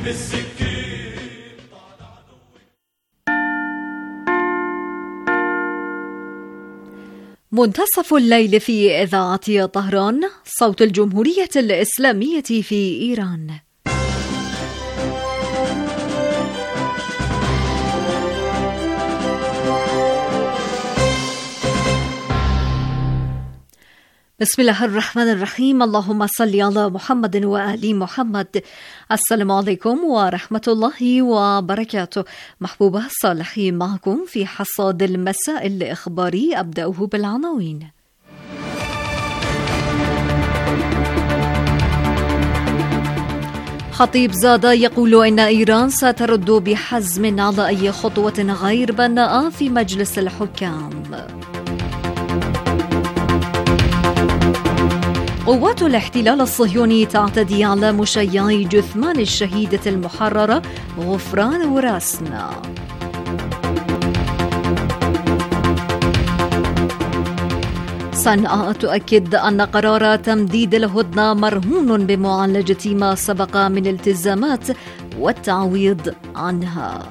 منتصف الليل في إذاعة طهران، صوت الجمهورية الإسلامية في إيران. بسم الله الرحمن الرحيم. اللهم صل على محمد وآل محمد. السلام عليكم ورحمة الله وبركاته. محبوبة صالحي معكم في حصاد المساء الإخباري. أبدأه بالعناوين. خطيب زادة يقول إن إيران سترد بحزم على أي خطوة غير بناءة في مجلس الحكام. قوات الاحتلال الصهيوني تعتدي على مشيعي جثمان الشهيدة المحررة غفران وراسنا. صنعاء تؤكد أن قرار تمديد الهدنة مرهون بمعالجة ما سبق من التزامات والتعويض عنها.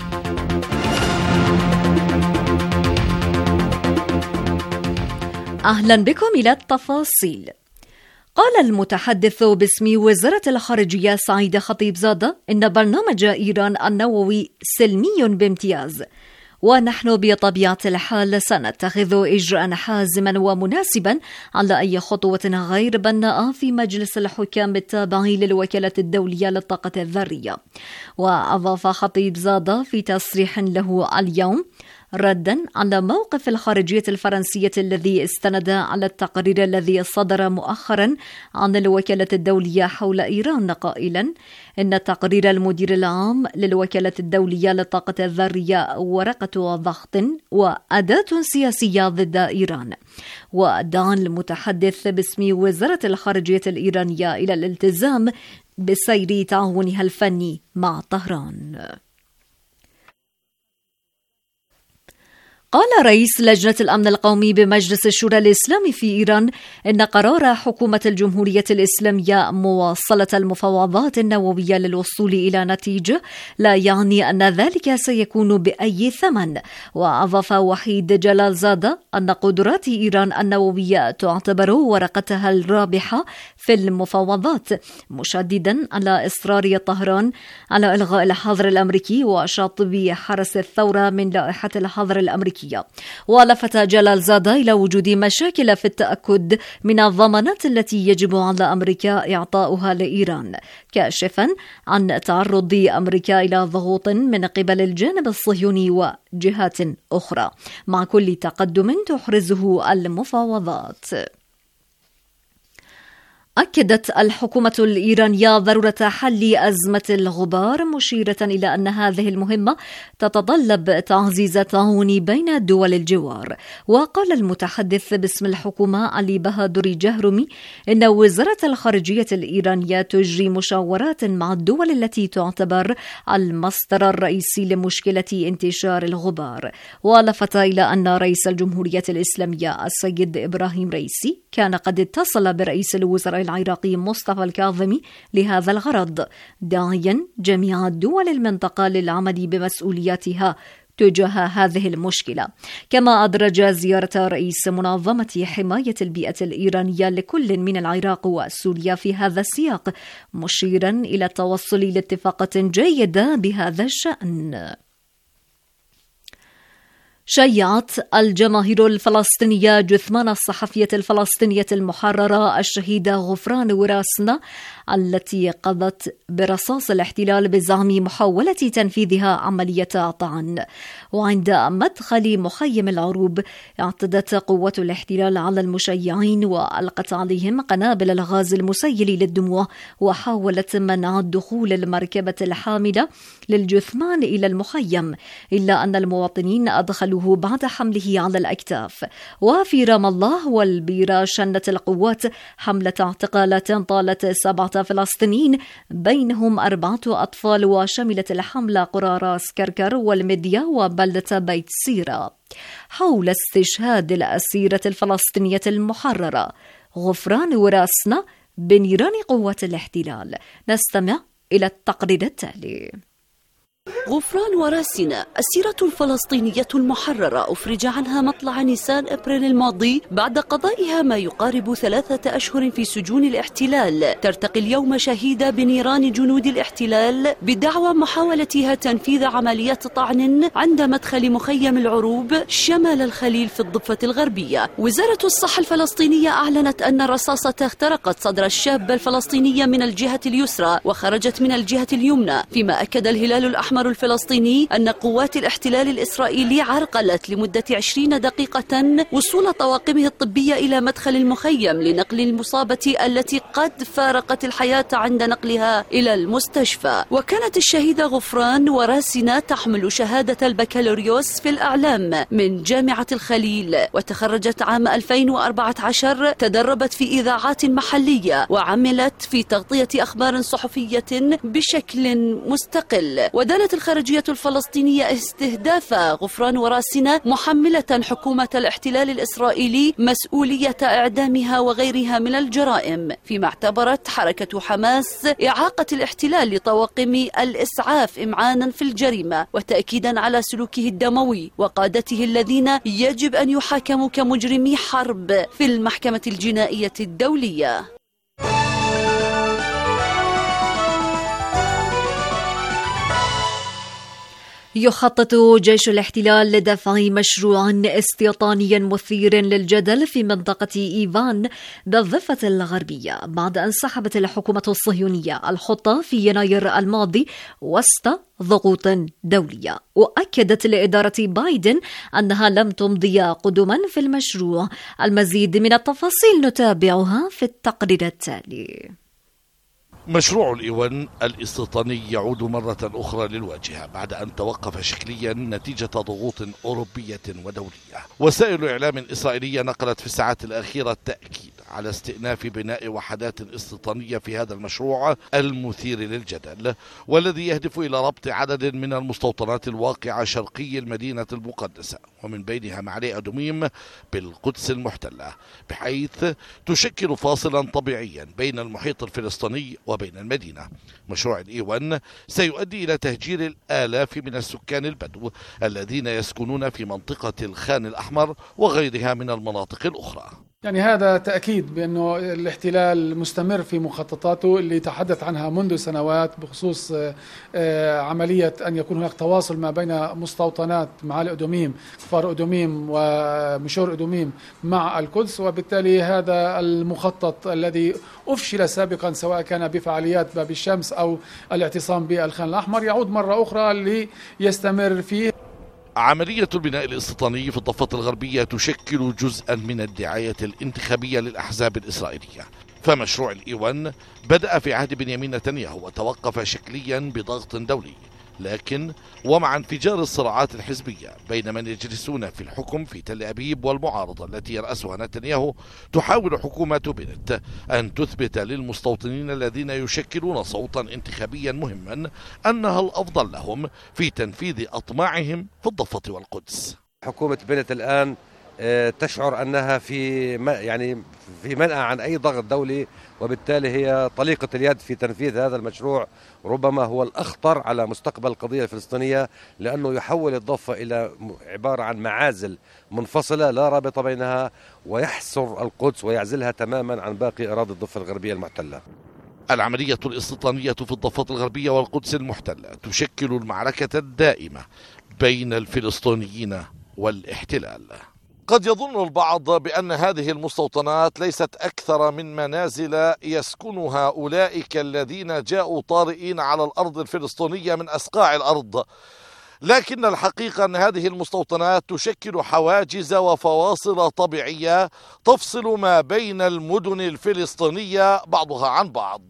أهلا بكم إلى التفاصيل. قال المتحدث باسم وزارة الخارجية سعيد خطيب زادة إن برنامج إيران النووي سلمي بامتياز، ونحن بطبيعة الحال سنتخذ إجراء حازما ومناسبا على أي خطوة غير بناءة في مجلس الحكام التابع للوكالة الدولية للطاقة الذرية. وأضاف خطيب زادة في تصريح له اليوم ردا على موقف الخارجية الفرنسية الذي استند على التقرير الذي صدر مؤخرا عن الوكالة الدولية حول إيران، قائلا إن تقرير المدير العام للوكالة الدولية للطاقة الذرية ورقة ضغط وأداة سياسية ضد إيران. ودعا المتحدث باسم وزارة الخارجية الإيرانية إلى الالتزام بسير تعاونها الفني مع طهران. قال رئيس لجنة الأمن القومي بمجلس الشورى الإسلامي في إيران إن قرار حكومة الجمهورية الإسلامية مواصلة المفاوضات النووية للوصول إلى نتيجة لا يعني أن ذلك سيكون بأي ثمن. وأضاف وحيد جلال زادة أن قدرات إيران النووية تعتبر ورقتها الرابحة في المفاوضات، مشددا على إصرار طهران على إلغاء الحظر الأمريكي وشطب حرس الثورة من لائحة الحظر الأمريكي. ولفت جلال زادة إلى وجود مشاكل في التأكد من الضمانات التي يجب على أمريكا إعطاؤها لإيران، كاشفا عن تعرض أمريكا إلى ضغوط من قبل الجانب الصهيوني وجهات أخرى مع كل تقدم تحرزه المفاوضات. أكدت الحكومة الإيرانية ضرورة حل أزمة الغبار، مشيرة إلى أن هذه المهمة تتطلب تعزيز التعاون بين دول الجوار. وقال المتحدث باسم الحكومة علي بهادر جهرمي إن وزارة الخارجية الإيرانية تجري مشاورات مع الدول التي تعتبر المصدر الرئيسي لمشكلة انتشار الغبار. ولفت إلى أن رئيس الجمهورية الإسلامية السيد إبراهيم رئيسي كان قد اتصل برئيس الوزراء العراقي مصطفى الكاظمي لهذا الغرض، داعيا جميع دول المنطقة للعمل بمسؤولياتها تجاه هذه المشكلة. كما أدرج زيارة رئيس منظمة حماية البيئة الإيرانية لكل من العراق وسوريا في هذا السياق، مشيرا إلى التوصل لاتفاقات جيدة بهذا الشأن. شيعت الجماهير الفلسطينية جثمان الصحفية الفلسطينية المحررة الشهيدة غفران وراسنا التي قضت برصاص الاحتلال بزعم محاولة تنفيذها عملية طعن. وعند مدخل مخيم العروب اعتدت قوات الاحتلال على المشيعين وألقت عليهم قنابل الغاز المسيل للدموع، وحاولت منع دخول المركبة الحاملة للجثمان إلى المخيم، إلا أن المواطنين أدخلوه بعد حمله على الأكتاف. وفي رام الله والبيرة شنت القوات حملة اعتقالات طالت 7 فلسطينيين بينهم 4 أطفال، وشملت الحملة قرى راس كركر والمديا وبلدة بيت سيرة، حول استشهاد الأسيرة الفلسطينية المحررة غفران وراسنا بنيران قوات الاحتلال. نستمع إلى التقرير التالي. غفران وراسنا، السيرة الفلسطينية المحررة أفرج عنها مطلع نيسان أبريل الماضي بعد قضائها ما يقارب 3 أشهر في سجون الاحتلال. ترتقي اليوم شهيدة بنيران جنود الاحتلال بدعوى محاولتها تنفيذ عملية طعن عند مدخل مخيم العروب شمال الخليل في الضفة الغربية. وزارة الصحة الفلسطينية أعلنت أن الرصاصة اخترقت صدر الشابة الفلسطينية من الجهة اليسرى وخرجت من الجهة اليمنى، فيما أكد الهلال الأحمر الفلسطيني أن قوات الاحتلال الإسرائيلي عرقلت لمدة 20 دقيقة وصول طواقمه الطبية إلى مدخل المخيم لنقل المصابة التي قد فارقت الحياة عند نقلها إلى المستشفى. وكانت الشهيدة غفران وراسنا تحمل شهادة البكالوريوس في الإعلام من جامعة الخليل، وتخرجت عام 2014. تدربت في إذاعات محلية وعملت في تغطية أخبار صحفية بشكل مستقل. ودانت الخارجية الفلسطينية استهداف غفران وراسنا محملة حكومة الاحتلال الإسرائيلي مسؤولية إعدامها وغيرها من الجرائم، فيما اعتبرت حركة حماس إعاقة الاحتلال لطواقم الإسعاف إمعانا في الجريمة وتأكيدا على سلوكه الدموي وقادته الذين يجب أن يحاكموا كمجرمي حرب في المحكمة الجنائية الدولية. يخطط جيش الاحتلال لدفع مشروع استيطاني مثير للجدل في منطقة إيفان بالضفة الغربية بعد أن سحبت الحكومة الصهيونية الخطة في يناير الماضي وسط ضغوط دولية. وأكدت لإدارة بايدن أنها لم تمضي قدما في المشروع. المزيد من التفاصيل نتابعها في التقرير التالي. مشروع الإيوان الاستيطاني يعود مرة أخرى للواجهة بعد أن توقف شكليا نتيجة ضغوط أوروبية ودولية. وسائل إعلام إسرائيلية نقلت في الساعات الأخيرة التأكيد على استئناف بناء وحدات استيطانية في هذا المشروع المثير للجدل، والذي يهدف إلى ربط عدد من المستوطنات الواقعة شرقي المدينة المقدسة ومن بينها معلي أدوميم بالقدس المحتلة، بحيث تشكل فاصلا طبيعيا بين المحيط الفلسطيني وبين المدينة. مشروع الإيوان سيؤدي إلى تهجير الآلاف من السكان البدو الذين يسكنون في منطقة الخان الأحمر وغيرها من المناطق الأخرى. يعني هذا تأكيد بأنه الاحتلال مستمر في مخططاته اللي تحدث عنها منذ سنوات بخصوص عملية أن يكون هناك تواصل ما بين مستوطنات معالي أدوميم، كفار أدوميم ومشور أدوميم مع القدس. وبالتالي هذا المخطط الذي أفشل سابقا سواء كان بفعاليات باب الشمس أو الاعتصام بالخان الأحمر يعود مرة أخرى ليستمر فيه. عملية البناء الاستيطاني في الضفة الغربية تشكل جزءا من الدعاية الانتخابية للأحزاب الإسرائيلية. فمشروع الإيوان بدأ في عهد بنيامين نتنياهو وتوقف شكليا بضغط دولي، لكن ومع انفجار الصراعات الحزبية بين من يجلسون في الحكم في تل أبيب والمعارضة التي يرأسها نتنياهو، تحاول حكومة بنت أن تثبت للمستوطنين الذين يشكلون صوتا انتخابيا مهما أنها الأفضل لهم في تنفيذ أطماعهم في الضفة والقدس. حكومة بنت الآن تشعر أنها في منأى عن أي ضغط دولي، وبالتالي هي طليقة اليد في تنفيذ هذا المشروع. ربما هو الأخطر على مستقبل القضية الفلسطينية، لأنه يحول الضفة إلى عبارة عن معازل منفصلة لا رابط بينها، ويحصر القدس ويعزلها تماما عن باقي أراضي الضفة الغربية المحتلة. العملية الاستيطانية في الضفة الغربية والقدس المحتلة تشكل المعركة الدائمة بين الفلسطينيين والاحتلال. قد يظن البعض بأن هذه المستوطنات ليست أكثر من منازل يسكنها أولئك الذين جاءوا طارئين على الأرض الفلسطينية من أصقاع الأرض، لكن الحقيقة أن هذه المستوطنات تشكل حواجز وفواصل طبيعية تفصل ما بين المدن الفلسطينية بعضها عن بعض.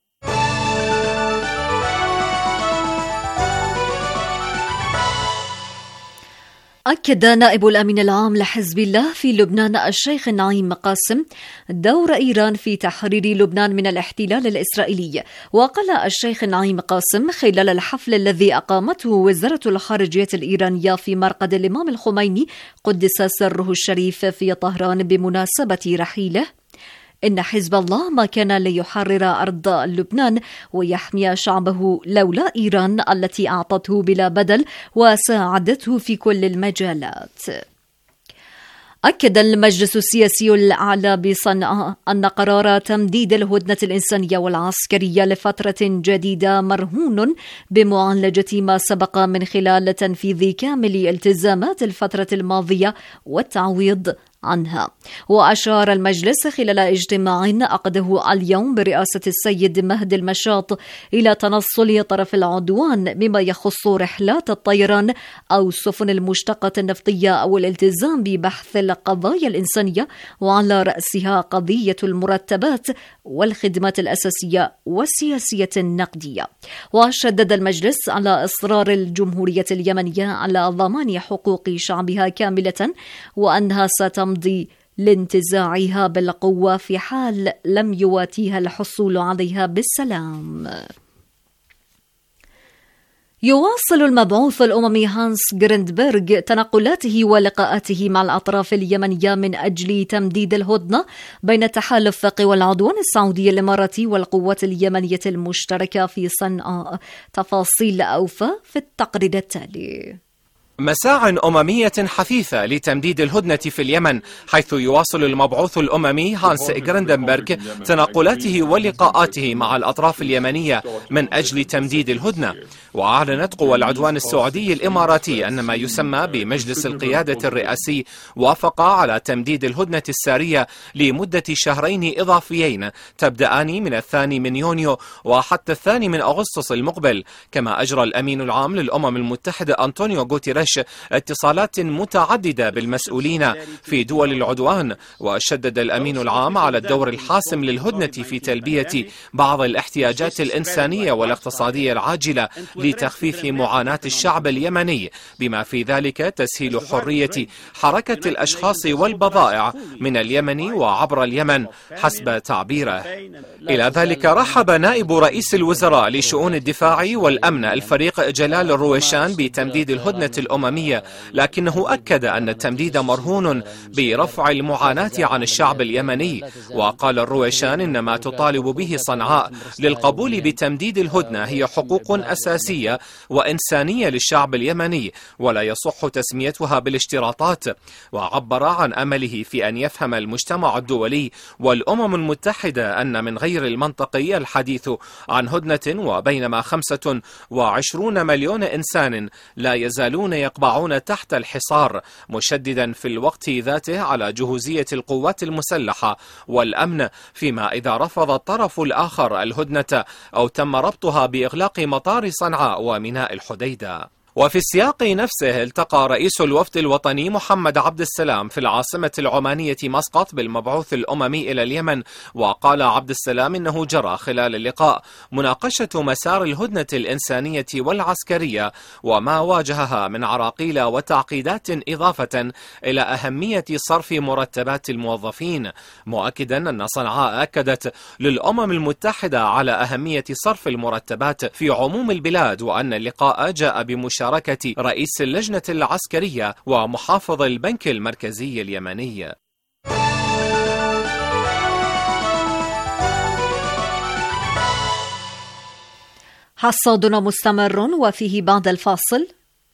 أكد نائب الأمين العام لحزب الله في لبنان الشيخ نعيم قاسم دور إيران في تحرير لبنان من الاحتلال الإسرائيلي. وقال الشيخ نعيم قاسم خلال الحفل الذي أقامته وزارة الخارجية الإيرانية في مرقد الإمام الخميني قدس سره الشريف في طهران بمناسبة رحيله: إن حزب الله ما كان ليحرر أرض لبنان ويحمي شعبه لولا إيران التي أعطته بلا بدل وساعدته في كل المجالات. أكد المجلس السياسي الأعلى بصنعاء أن قرار تمديد الهدنة الإنسانية والعسكرية لفترة جديدة مرهون بمعالجة ما سبق من خلال تنفيذ كامل التزامات الفترة الماضية والتعويض عنها. وأشار المجلس خلال اجتماع عقده اليوم برئاسة السيد مهدي المشاط إلى تنصل طرف العدوان بما يخص رحلات الطيران أو السفن المشتقة النفطية أو الالتزام ببحث القضايا الإنسانية، وعلى رأسها قضية المرتبات والخدمات الأساسية والسياسية النقدية. وشدد المجلس على إصرار الجمهورية اليمنية على ضمان حقوق شعبها كاملة، وأنها ستمضي لانتزاعها بالقوة في حال لم يواتيها الحصول عليها بالسلام. يواصل المبعوث الأممي هانس غريندبرغ تنقلاته ولقاءاته مع الأطراف اليمنية من أجل تمديد الهدنة بين تحالف قوى العدوان السعودي الإماراتي والقوات اليمنية المشتركة في صنعاء. تفاصيل أوفى في التقرير التالي. مساع أممية حثيثة لتمديد الهدنة في اليمن، حيث يواصل المبعوث الأممي هانس غريندبرغ تنقلاته ولقاءاته مع الأطراف اليمنية من أجل تمديد الهدنة. وأعلنت قوى العدوان السعودي الإماراتي أن ما يسمى بمجلس القيادة الرئاسي وافق على تمديد الهدنة السارية لمدة شهرين إضافيين تبدأان من 2 يونيو وحتى 2 أغسطس المقبل. كما أجرى الأمين العام للأمم المتحدة أنطونيو غوتيريش اتصالات متعددة بالمسؤولين في دول العدوان، وشدد الأمين العام على الدور الحاسم للهدنة في تلبية بعض الاحتياجات الإنسانية والاقتصادية العاجلة لتخفيف معاناة الشعب اليمني، بما في ذلك تسهيل حرية حركة الأشخاص والبضائع من اليمن وعبر اليمن حسب تعبيره. إلى ذلك رحب نائب رئيس الوزراء لشؤون الدفاع والأمن الفريق جلال الرويشان بتمديد الهدنة الأممية، لكنه أكد أن التمديد مرهون برفع المعاناة عن الشعب اليمني. وقال الرويشان إن ما تطالب به صنعاء للقبول بتمديد الهدنة هي حقوق أساسية وإنسانية للشعب اليمني، ولا يصح تسميتها بالاشتراطات. وعبر عن أمله في أن يفهم المجتمع الدولي والأمم المتحدة أن من غير المنطقي الحديث عن هدنة، وبينما 25 مليون إنسان لا يزالون يقبعون تحت الحصار، مشددا في الوقت ذاته على جهوزية القوات المسلحة والأمن فيما إذا رفض الطرف الآخر الهدنة أو تم ربطها بإغلاق مطار صنعاء وميناء الحديدة. وفي السياق نفسه التقى رئيس الوفد الوطني محمد عبد السلام في العاصمة العمانية مسقط بالمبعوث الأممي إلى اليمن. وقال عبد السلام إنه جرى خلال اللقاء مناقشة مسار الهدنة الإنسانية والعسكرية وما واجهها من عراقيل وتعقيدات، إضافة إلى أهمية صرف مرتبات الموظفين، مؤكدا أن صنعاء أكدت للأمم المتحدة على أهمية صرف المرتبات في عموم البلاد، وأن اللقاء جاء بمشاركة رئيس اللجنة العسكرية ومحافظ البنك المركزي اليمني. حصادنا مستمر وفيه بعد الفاصل.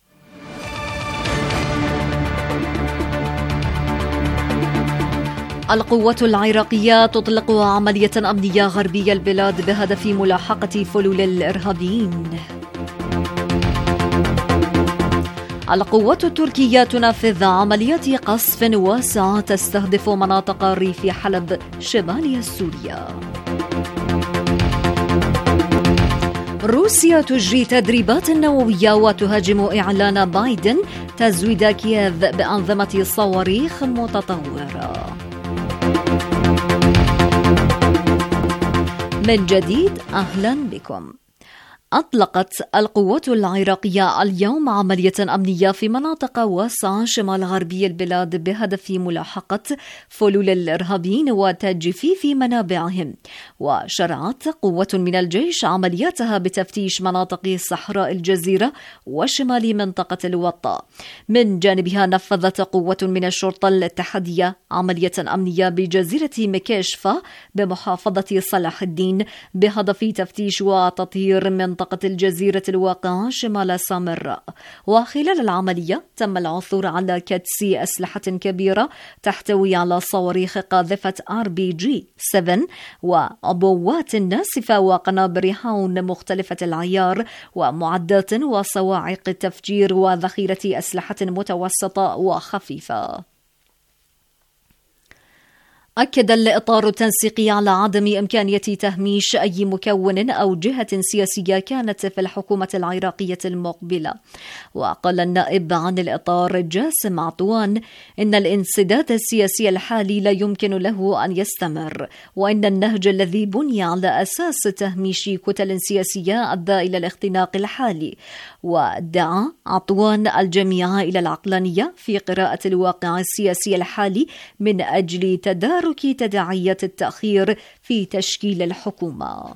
القوات العراقية تطلق عملية أمنية غربي البلاد بهدف ملاحقة فلول الإرهابيين. القوات التركية تنفذ عمليات قصف واسعة تستهدف مناطق ريف حلب شمالي سوريا. روسيا تجري تدريبات نووية وتهاجم إعلان بايدن تزويد كييف بأنظمة صواريخ متطورة. من جديد أهلا بكم. أطلقت القوات العراقية اليوم عملية أمنية في مناطق واسعة شمال غربي البلاد بهدف ملاحقة فلول الإرهابيين وتجفيف منابعهم. وشرعت قوة من الجيش عملياتها بتفتيش مناطق صحراء الجزيرة وشمال منطقة الوطة. من جانبها نفذت قوة من الشرطة الاتحادية عملية أمنية بجزيرة مكاشفة بمحافظة صلاح الدين بهدف تفتيش وتطهير منطقة الجزيرة الواقعة شمال سامراء. وخلال العملية تم العثور على كدس أسلحة كبيرة تحتوي على صواريخ قاذفة RPG-7 وعبوات ناسفة وقنابل حون مختلفة العيار ومعدات وصواعق تفجير وذخيرة أسلحة متوسطة وخفيفة. أكد الإطار التنسيقي على عدم إمكانية تهميش أي مكون أو جهة سياسية كانت في الحكومة العراقية المقبلة. وقال النائب عن الإطار جاسم عطوان إن الانسداد السياسي الحالي لا يمكن له أن يستمر، وإن النهج الذي بني على أساس تهميش كتل سياسية أدى إلى الاختناق الحالي. ودعا عطوان الجميع إلى العقلانية في قراءة الواقع السياسي الحالي من أجل تدارك تداعيات التأخير في تشكيل الحكومة.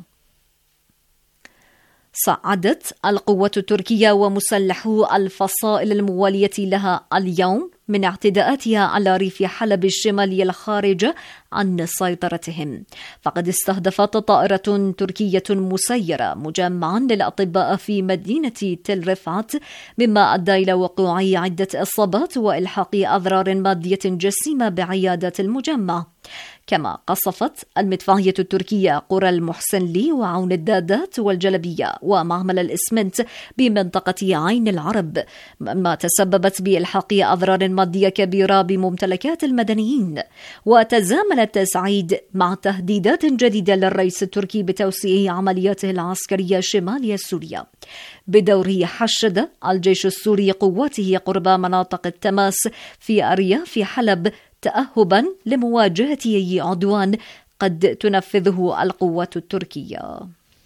صعدت القوة التركية ومسلحو الفصائل الموالية لها اليوم من اعتداءاتها على ريف حلب الشمالي الخارجة عن سيطرتهم، فقد استهدفت طائرة تركية مسيرة مجمعا للأطباء في مدينة تل رفعت، مما أدى إلى وقوع عدة إصابات وإلحاق أضرار مادية جسيمة بعيادات المجمع. كما قصفت المدفعية التركية قرى المحسنلي وعون الدادات والجلبية ومعمل الإسمنت بمنطقة عين العرب، ما تسببت بإلحاق أضرار مادية كبيرة بممتلكات المدنيين. وتزامن التصعيد مع تهديدات جديدة للرئيس التركي بتوسيع عملياته العسكرية شمال سوريا. بدوره حشد الجيش السوري قواته قرب مناطق التماس في أرياف حلب تأهبا لمواجهة أي عدوان قد تنفذه القوات التركية.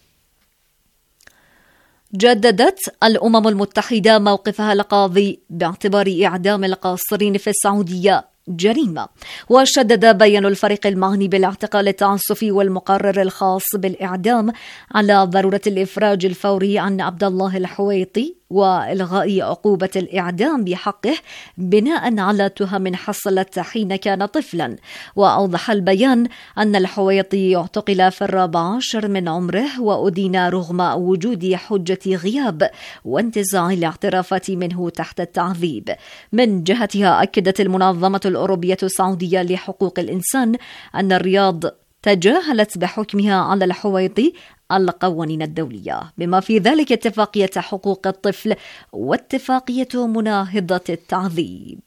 جددت الأمم المتحدة موقفها القاضي باعتبار إعدام القاصرين في السعودية جريمة، وشدد بيان الفريق المعني بالاعتقال التعسفي والمقرر الخاص بالإعدام على ضرورة الإفراج الفوري عن عبد الله الحويطي وإلغاء عقوبة الإعدام بحقه بناء على تهم حصلت حين كان طفلا. وأوضح البيان أن الحويطي اعتقل في 14 من عمره وأدين رغم وجود حجة غياب وانتزاع الاعترافات منه تحت التعذيب. من جهتها أكدت المنظمة الأوروبية السعودية لحقوق الإنسان أن الرياض تجاهلت بحكمها على الحويطي القوانين الدولية، بما في ذلك اتفاقية حقوق الطفل واتفاقية مناهضة التعذيب.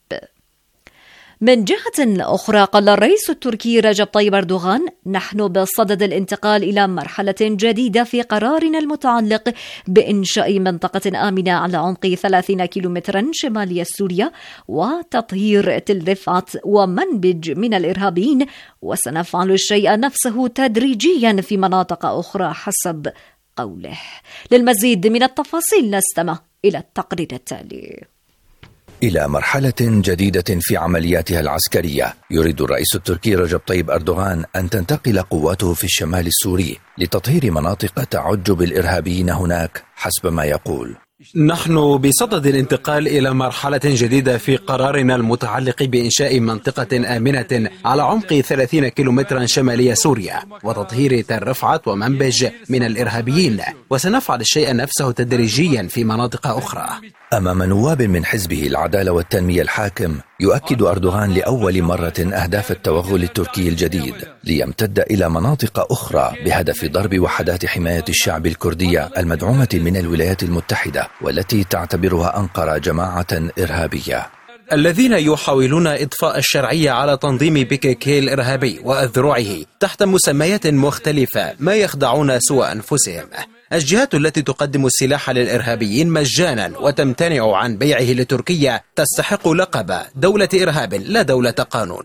من جهة أخرى قال الرئيس التركي رجب طيب أردوغان: نحن بصدد الانتقال إلى مرحلة جديدة في قرارنا المتعلق بإنشاء منطقة آمنة على عمق 30 كيلومترا شمالي سوريا وتطهير تل رفعت ومنبج من الإرهابيين، وسنفعل الشيء نفسه تدريجيا في مناطق أخرى حسب قوله. للمزيد من التفاصيل نستمع إلى التقرير التالي. إلى مرحلة جديدة في عملياتها العسكرية، يريد الرئيس التركي رجب طيب أردوغان أن تنتقل قواته في الشمال السوري لتطهير مناطق تعج بالإرهابيين هناك حسب ما يقول. نحن بصدد الانتقال إلى مرحلة جديدة في قرارنا المتعلق بإنشاء منطقة آمنة على عمق 30 كيلومترا شمالي سوريا وتطهير تل رفعت ومنبج من الإرهابيين، وسنفعل الشيء نفسه تدريجيا في مناطق أخرى. أمام نواب من حزبه العدالة والتنمية الحاكم، يؤكد أردوغان لأول مرة أهداف التوغل التركي الجديد ليمتد إلى مناطق أخرى بهدف ضرب وحدات حماية الشعب الكردية المدعومة من الولايات المتحدة والتي تعتبرها أنقرة جماعة إرهابية. الذين يحاولون إضفاء الشرعية علعلى تنظيم PKK الإرهابي وأذرعه تحت مسميات مختلفة ما يخدعون سوى أنفسهم. الجهات التي تقدم السلاح للإرهابيين مجانا وتمتنع عن بيعه لتركيا تستحق لقب دولة إرهاب لا دولة قانون.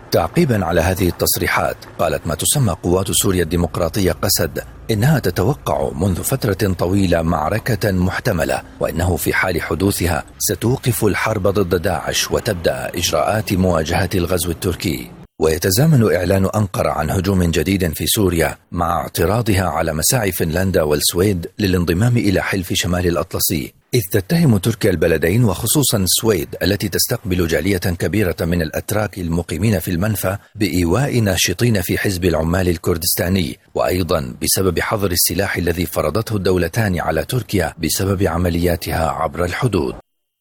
تعقيبا على هذه التصريحات، قالت ما تسمى قوات سوريا الديمقراطية قسد إنها تتوقع منذ فترة طويلة معركة محتملة، وإنه في حال حدوثها ستوقف الحرب ضد داعش وتبدأ إجراءات مواجهة الغزو التركي. ويتزامن إعلان أنقرة عن هجوم جديد في سوريا مع اعتراضها على مساعي فنلندا والسويد للانضمام إلى حلف شمال الأطلسي، إذ تتهم تركيا البلدين وخصوصا السويد التي تستقبل جالية كبيرة من الأتراك المقيمين في المنفى بإيواء ناشطين في حزب العمال الكردستاني، وأيضا بسبب حظر السلاح الذي فرضته الدولتان على تركيا بسبب عملياتها عبر الحدود.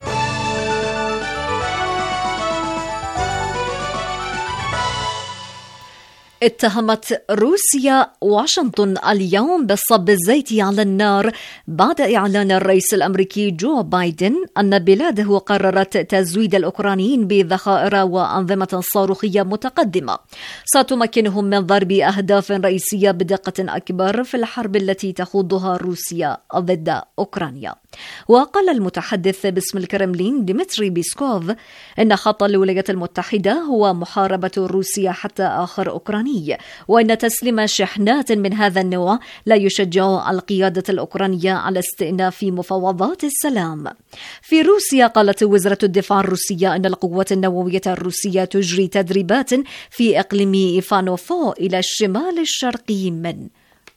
اتهمت روسيا واشنطن اليوم بالصب الزيت على النار بعد إعلان الرئيس الأمريكي جو بايدن أن بلاده قررت تزويد الأوكرانيين بذخائر وأنظمة صاروخية متقدمة ستمكنهم من ضرب أهداف رئيسية بدقة أكبر في الحرب التي تخوضها روسيا ضد أوكرانيا. وقال المتحدث باسم الكرملين ديمتري بيسكوف إن خط الولايات المتحدة هو محاربة روسيا حتى آخر أوكراني، وإن تسليم شحنات من هذا النوع لا يشجع القيادة الأوكرانية على استئناف مفاوضات السلام. في روسيا قالت وزارة الدفاع الروسية أن القوات النووية الروسية تجري تدريبات في إقليم إيفانوفو إلى الشمال الشرقي من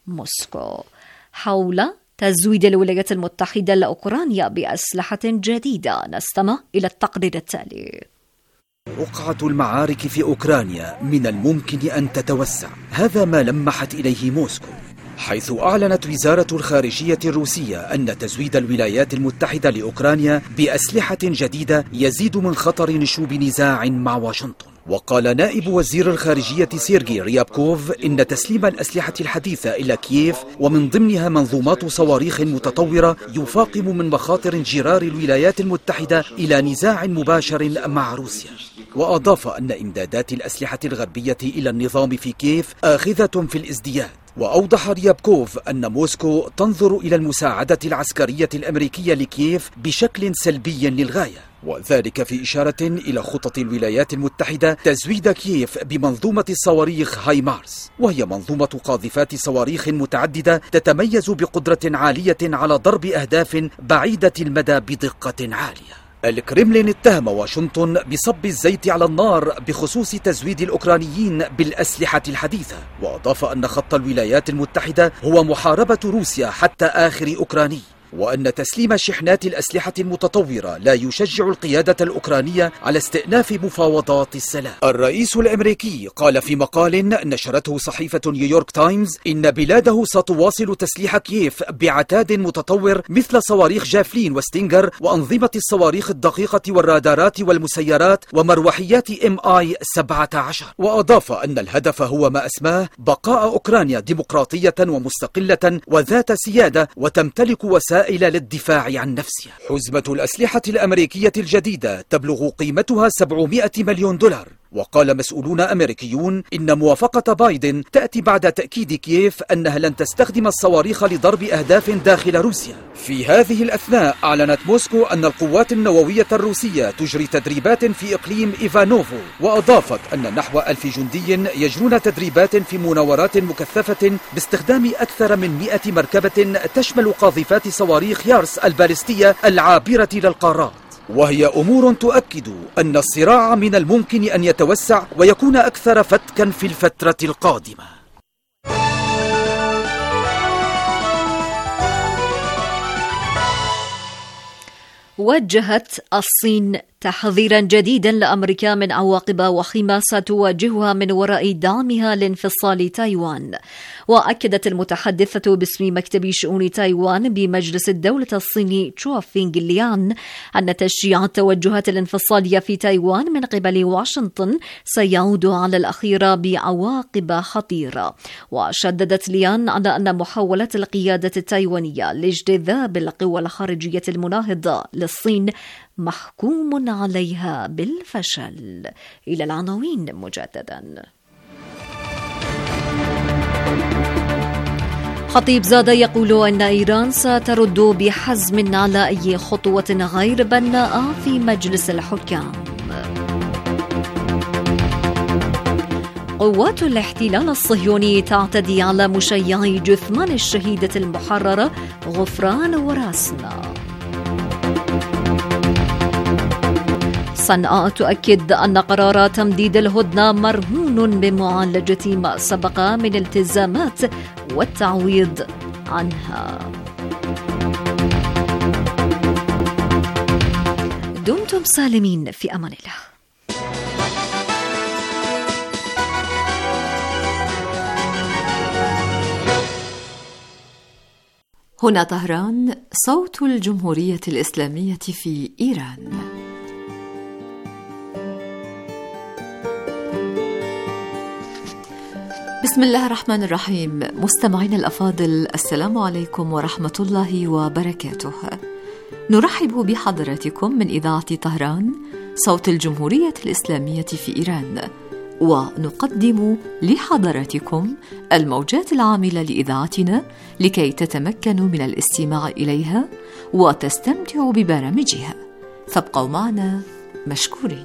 موسكو حول تزويد الولايات المتحدة لأوكرانيا بأسلحة جديدة. نستمع إلى التقرير التالي. رقعة المعارك في أوكرانيا من الممكن أن تتوسع، هذا ما لمحت إليه موسكو، حيث أعلنت وزارة الخارجية الروسية أن تزويد الولايات المتحدة لأوكرانيا بأسلحة جديدة يزيد من خطر نشوب نزاع مع واشنطن. وقال نائب وزير الخارجية سيرجي ريابكوف إن تسليم الأسلحة الحديثة إلى كييف ومن ضمنها منظومات صواريخ متطورة يفاقم من مخاطر انجرار الولايات المتحدة إلى نزاع مباشر مع روسيا. وأضاف أن إمدادات الأسلحة الغربية إلى النظام في كييف آخذة في الازدياد. وأوضح ريابكوف أن موسكو تنظر إلى المساعدة العسكرية الأمريكية لكييف بشكل سلبي للغاية، وذلك في إشارة إلى خطط الولايات المتحدة تزويد كييف بمنظومة الصواريخ هايمارس، وهي منظومة قاذفات صواريخ متعددة تتميز بقدرة عالية على ضرب أهداف بعيدة المدى بدقة عالية. الكرملين اتهم واشنطن بصب الزيت على النار بخصوص تزويد الأوكرانيين بالأسلحة الحديثة، وأضاف أن خط الولايات المتحدة هو محاربة روسيا حتى آخر أوكراني، وأن تسليم شحنات الأسلحة المتطورة لا يشجع القيادة الأوكرانية على استئناف مفاوضات السلام. الرئيس الأمريكي قال في مقال نشرته صحيفة نيويورك تايمز إن بلاده ستواصل تسليح كييف بعتاد متطور مثل صواريخ جافلين وستينجر وأنظمة الصواريخ الدقيقة والرادارات والمسيرات ومروحيات MI-17. وأضاف أن الهدف هو ما أسماه بقاء أوكرانيا ديمقراطية ومستقلة وذات سيادة وتمتلك وسائل للدفاع عن نفسها. حزمة الأسلحة الأمريكية الجديدة تبلغ قيمتها 700 مليون دولار. وقال مسؤولون أمريكيون إن موافقة بايدن تأتي بعد تأكيد كييف أنها لن تستخدم الصواريخ لضرب أهداف داخل روسيا. في هذه الأثناء أعلنت موسكو أن القوات النووية الروسية تجري تدريبات في إقليم إيفانوفو، وأضافت أن نحو 1000 جندي يجرون تدريبات في مناورات مكثفة باستخدام أكثر من 100 مركبة تشمل قاذفات صواريخ يارس البالستية العابرة للقارات. وهي أمور تؤكد أن الصراع من الممكن أن يتوسع ويكون أكثر فتكا في الفترة القادمة. وجهت الصين تحذيرا جديدا لأمريكا من عواقب وخيمة ستواجهها من وراء دعمها لانفصال تايوان. وأكدت المتحدثة باسم مكتب شؤون تايوان بمجلس الدولة الصيني تشو فينغ ليان أن تشجيع التوجهات الانفصالية في تايوان من قبل واشنطن سيعود على الأخير بعواقب خطيرة. وشددت ليان على أن محاولات القيادة التايوانية لاجتذاب القوى الخارجية المناهضة للصين محكوم عليها بالفشل. إلى العناوين مجددا. خطيب زادة يقول أن إيران سترد بحزم على أي خطوة غير بناءة في مجلس الحكام. قوات الاحتلال الصهيوني تعتدي على مشيعي جثمان الشهيدة المحررة غفران وراسنا. صنعاء تؤكد أن قرار تمديد الهدنة مرهون بمعالجة ما سبق من التزامات والتعويض عنها. دمتم سالمين، في أمان الله. هنا طهران، صوت الجمهورية الإسلامية في إيران. بسم الله الرحمن الرحيم. مستمعين الأفاضل، السلام عليكم ورحمة الله وبركاته. نرحب بحضراتكم من إذاعة طهران، صوت الجمهورية الإسلامية في إيران، ونقدم لحضراتكم الموجات العاملة لإذاعتنا لكي تتمكنوا من الاستماع إليها وتستمتعوا ببرامجها. فابقوا معنا مشكورين.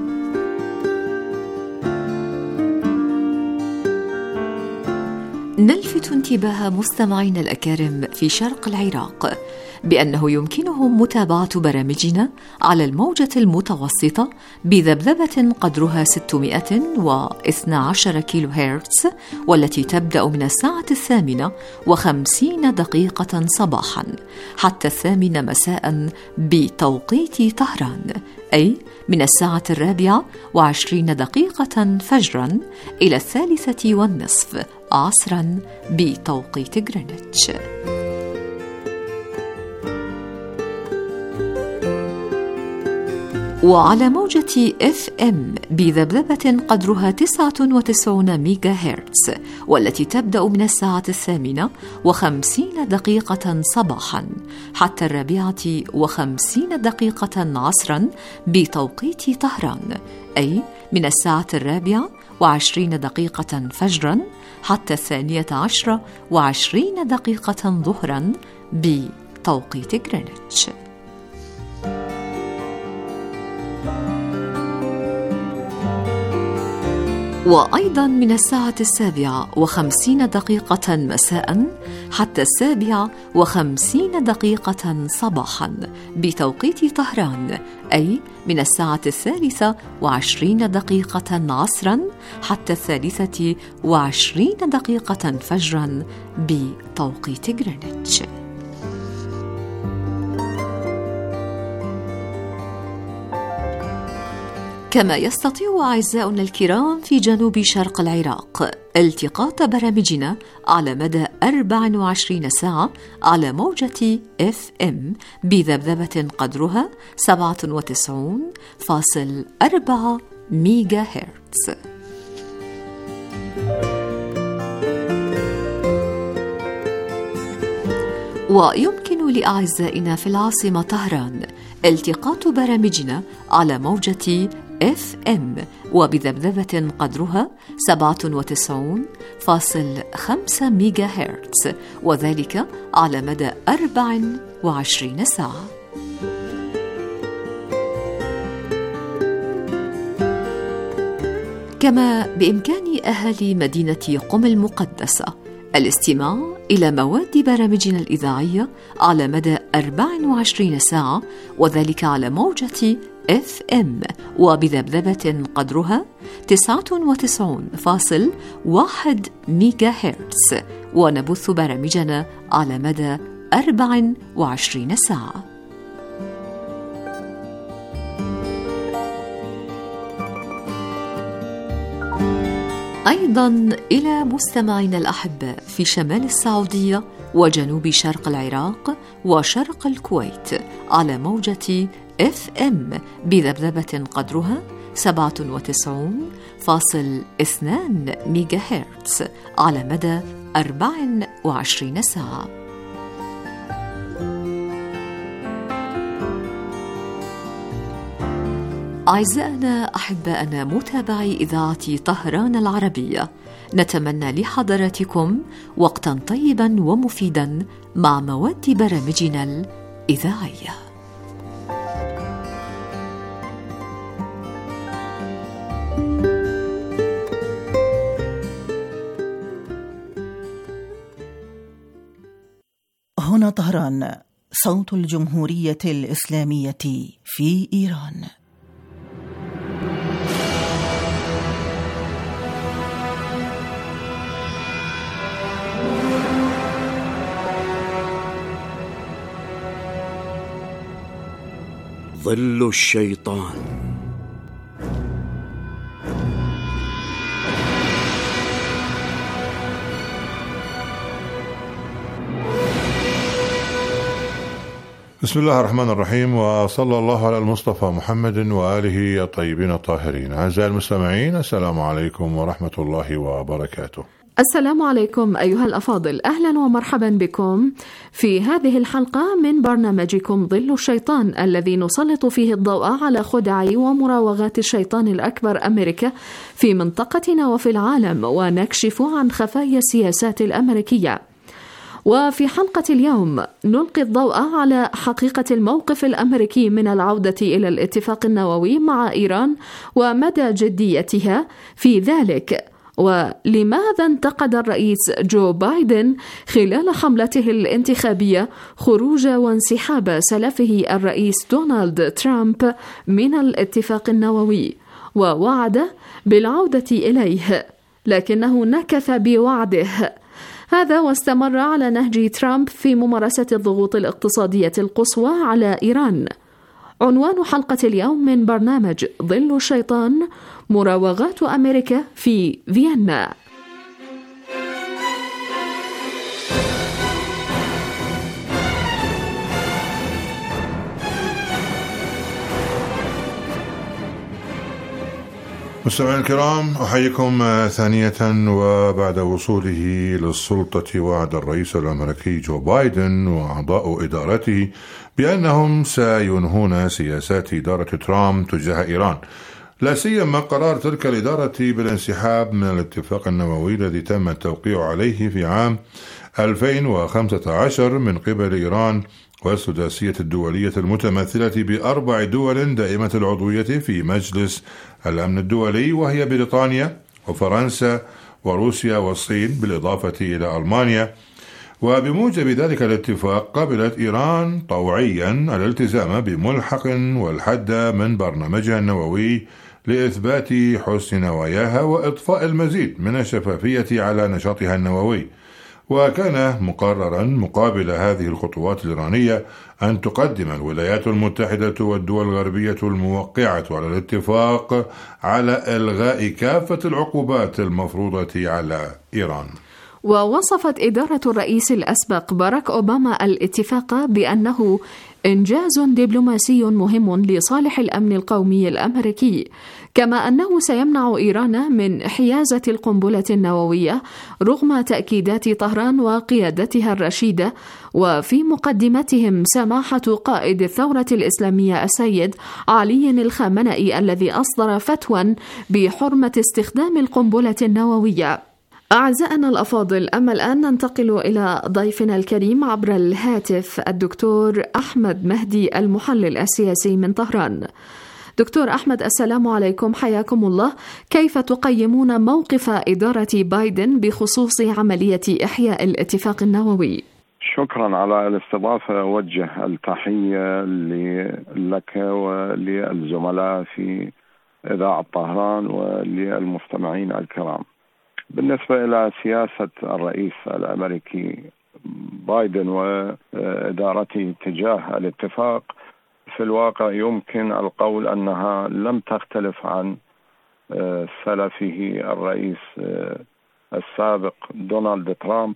نلفت انتباه مستمعينا الأكارم في شرق العراق بأنه يمكنهم متابعة برامجنا على الموجة المتوسطة بذبذبة قدرها 612 كيلو هرتز، والتي تبدأ من الساعة 8:50 صباحا حتى 8 مساء بتوقيت طهران، أي من الساعة 4:20 فجرا إلى 3:30 عصرا بتوقيت غرينتش. وعلى موجة FM بذبذبة قدرها 99 ميجا هرتز، والتي تبدأ من الساعة 8:50 صباحا حتى 4:50 عصرا بتوقيت طهران، أي من الساعة 4:20 فجرا حتى 12:20 ظهرا بتوقيت غرينتش. وأيضا من الساعة 7:50 مساء حتى 7:50 صباحا بتوقيت طهران، أي من الساعة 3:20 عصرا حتى 3:20 فجرا بتوقيت غرينتش. كما يستطيع أعزاؤنا الكرام في جنوب شرق العراق التقاط برامجنا على مدى 24 ساعة على موجة FM بذبذبة قدرها 97.4 ميجا هرتز. ويمكن لأعزائنا في العاصمة طهران التقاط برامجنا على موجة FM وبذبذبة قدرها 97.5 ميجا هرتز، وذلك على مدى 24 ساعة. كما بإمكان أهالي مدينة قم المقدسة الاستماع إلى مواد برامجنا الإذاعية على مدى 24 ساعة، وذلك على موجة FM وبذبذبة قدرها 99.1 ميجا هرتز، ونبث برامجنا على مدى 24 ساعة. أيضا إلى مستمعينا الأحباء في شمال السعودية وجنوب شرق العراق وشرق الكويت على موجة FM بذبذبة قدرها 97.2 ميجا هرتز على مدى 24 ساعة. أعزائنا أحبائنا متابعي إذاعة طهران العربية، نتمنى لحضراتكم وقتا طيبا ومفيدا مع مواد برامجنا الإذاعية. طهران، صوت الجمهورية الإسلامية في إيران. ظل الشيطان. بسم الله الرحمن الرحيم، وصلى الله على المصطفى محمد وآله الطيبين الطاهرين. أعزائي المستمعين، السلام عليكم ورحمة الله وبركاته. السلام عليكم أيها الأفاضل، أهلا ومرحبا بكم في هذه الحلقة من برنامجكم ظل الشيطان، الذي نسلط فيه الضوء على خدع ومراوغات الشيطان الأكبر أمريكا في منطقتنا وفي العالم، ونكشف عن خفايا السياسات الأمريكية. وفي حلقة اليوم نلقي الضوء على حقيقة الموقف الأمريكي من العودة إلى الاتفاق النووي مع إيران ومدى جديتها في ذلك، ولماذا انتقد الرئيس جو بايدن خلال حملته الانتخابية خروج وانسحاب سلفه الرئيس دونالد ترامب من الاتفاق النووي، ووعد بالعودة إليه لكنه نكث بوعده هذا واستمر على نهج ترامب في ممارسة الضغوط الاقتصادية القصوى على إيران. عنوان حلقة اليوم من برنامج ظل الشيطان: مراوغات أمريكا في فيينا. مستمعينا الكرام، أحييكم ثانية. وبعد وصوله للسلطة وعد الرئيس الأمريكي جو بايدن وأعضاء إدارته بأنهم سينهون سياسات إدارة ترامب تجاه إيران، لا سيما قرار تلك الإدارة بالانسحاب من الاتفاق النووي الذي تم التوقيع عليه في عام 2015 من قبل إيران والسداسية الدولية المتمثلة ب4 دول دائمة العضوية في مجلس الأمن الدولي، وهي بريطانيا وفرنسا وروسيا والصين بالإضافة إلى ألمانيا. وبموجب ذلك الاتفاق قبلت إيران طوعيا الالتزام بملحق والحد من برنامجها النووي لإثبات حسن نواياها وإضفاء المزيد من الشفافية على نشاطها النووي. وكان مقررا مقابل هذه الخطوات الإيرانية أن تقدم الولايات المتحدة والدول الغربية الموقعة على الاتفاق على إلغاء كافة العقوبات المفروضة على إيران. ووصفت إدارة الرئيس الأسبق باراك أوباما الاتفاق بأنه إنجاز دبلوماسي مهم لصالح الأمن القومي الأمريكي، كما أنه سيمنع إيران من حيازة القنبلة النووية رغم تأكيدات طهران وقيادتها الرشيدة، وفي مقدمتهم سماحة قائد الثورة الإسلامية السيد علي الخامنئي الذي أصدر فتوى بحرمة استخدام القنبلة النووية. أعزائنا الأفاضل، أما الآن ننتقل إلى ضيفنا الكريم عبر الهاتف الدكتور أحمد مهدي، المحلل السياسي من طهران. دكتور أحمد، السلام عليكم، حياكم الله. كيف تقيمون موقف إدارة بايدن بخصوص عملية إحياء الاتفاق النووي؟ شكرا على الاستضافة. أوجه التحية لك وللزملاء في إذاعة طهران وللمستمعين الكرام. بالنسبة إلى سياسة الرئيس الأمريكي بايدن وإدارته تجاه الاتفاق، في الواقع يمكن القول أنها لم تختلف عن سلفه الرئيس السابق دونالد ترامب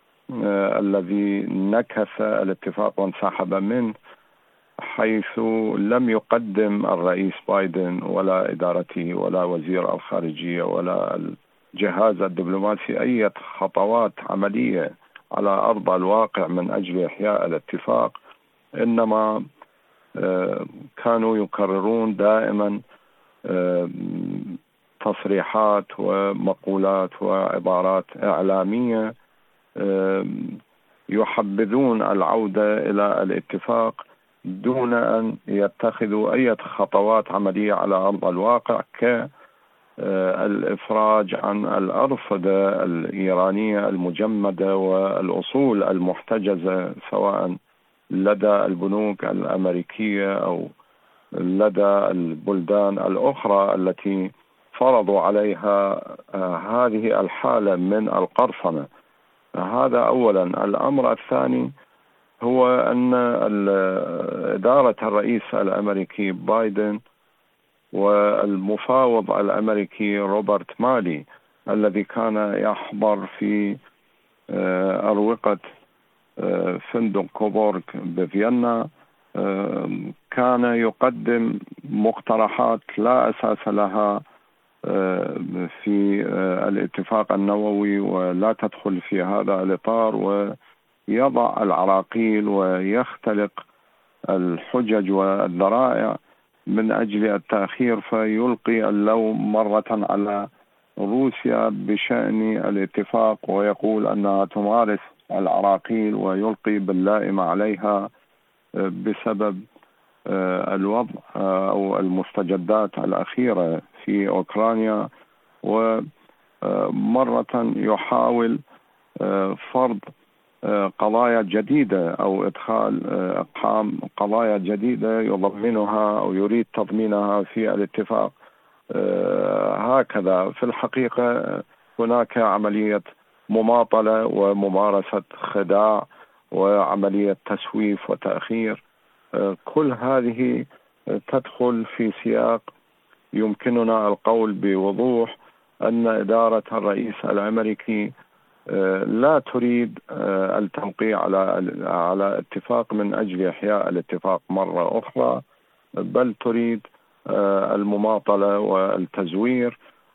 الذي نكث الاتفاق وانسحب منه، حيث لم يقدم الرئيس بايدن ولا إدارته ولا وزير الخارجية ولا الجهاز الدبلوماسي أي خطوات عملية على أرض الواقع من أجل إحياء الاتفاق، إنما كانوا يكررون دائما تصريحات ومقولات وعبارات إعلامية يحبذون العودة إلى الاتفاق دون أن يتخذوا أي خطوات عملية على أرض الواقع الإفراج عن الأرصدة الإيرانية المجمدة والأصول المحتجزة سواء لدى البنوك الأمريكية أو لدى البلدان الأخرى التي فرضوا عليها هذه الحالة من القرصنة. هذا أولا. الأمر الثاني هو أن إدارة الرئيس الأمريكي بايدن والمفاوض الأمريكي روبرت مالي الذي كان يحضر في أروقة فندق كوبورغ بفيينا كان يقدم مقترحات لا أساس لها في الاتفاق النووي ولا تدخل في هذا الإطار، ويضع العراقيل ويختلق الحجج والذرائع من أجل التأخير، فيلقي اللوم مرة على روسيا بشأن الاتفاق ويقول أنها تمارس العراقيل ويلقي باللائم عليها بسبب الوضع أو المستجدات الأخيرة في أوكرانيا، ومرة يحاول فرض قضايا جديدة أو إدخال إقحام قضايا جديدة يضمنها أو يريد تضمينها في الاتفاق. هكذا في الحقيقة هناك عملية مماطلة وممارسة خداع وعملية تسويف وتأخير. كل هذه تدخل في سياق يمكننا القول بوضوح أن إدارة الرئيس الأمريكي لا تريد التوقيع على اتفاق من أجل إحياء الاتفاق مرة أخرى، بل تريد المماطلة والتزوير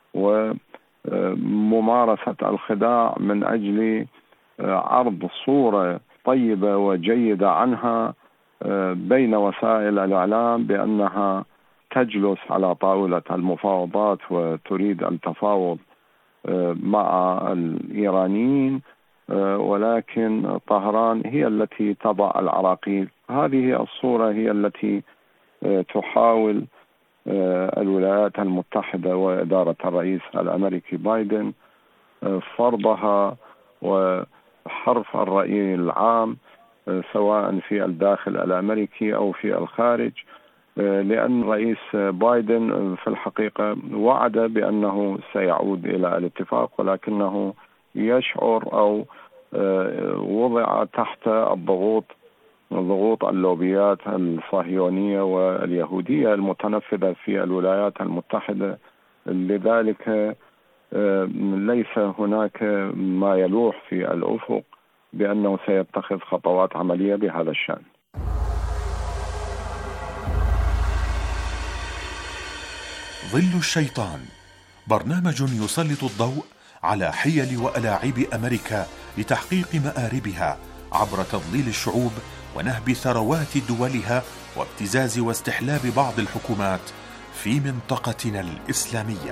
وممارسة الخداع من أجل عرض صورة طيبة وجيدة عنها بين وسائل الإعلام بأنها تجلس على طاولة المفاوضات وتريد التفاوض مع الإيرانيين، ولكن طهران هي التي تضع العراقيل. هذه الصورة هي التي تحاول الولايات المتحدة وإدارة الرئيس الأمريكي بايدن فرضها وحرف الرأي العام سواء في الداخل الأمريكي أو في الخارج، لأن رئيس بايدن في الحقيقة وعد بأنه سيعود إلى الاتفاق، ولكنه يشعر أو وضع تحت ضغوط اللوبيات الصهيونية واليهودية المتنفذة في الولايات المتحدة. لذلك ليس هناك ما يلوح في الأفق بأنه سيتخذ خطوات عملية بهذا الشأن. ظل الشيطان برنامج يسلط الضوء على حيل وألاعيب أمريكا لتحقيق مآربها عبر تضليل الشعوب ونهب ثروات دولها وابتزاز واستحلاب بعض الحكومات في منطقتنا الإسلامية.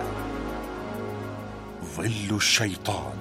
ظل الشيطان.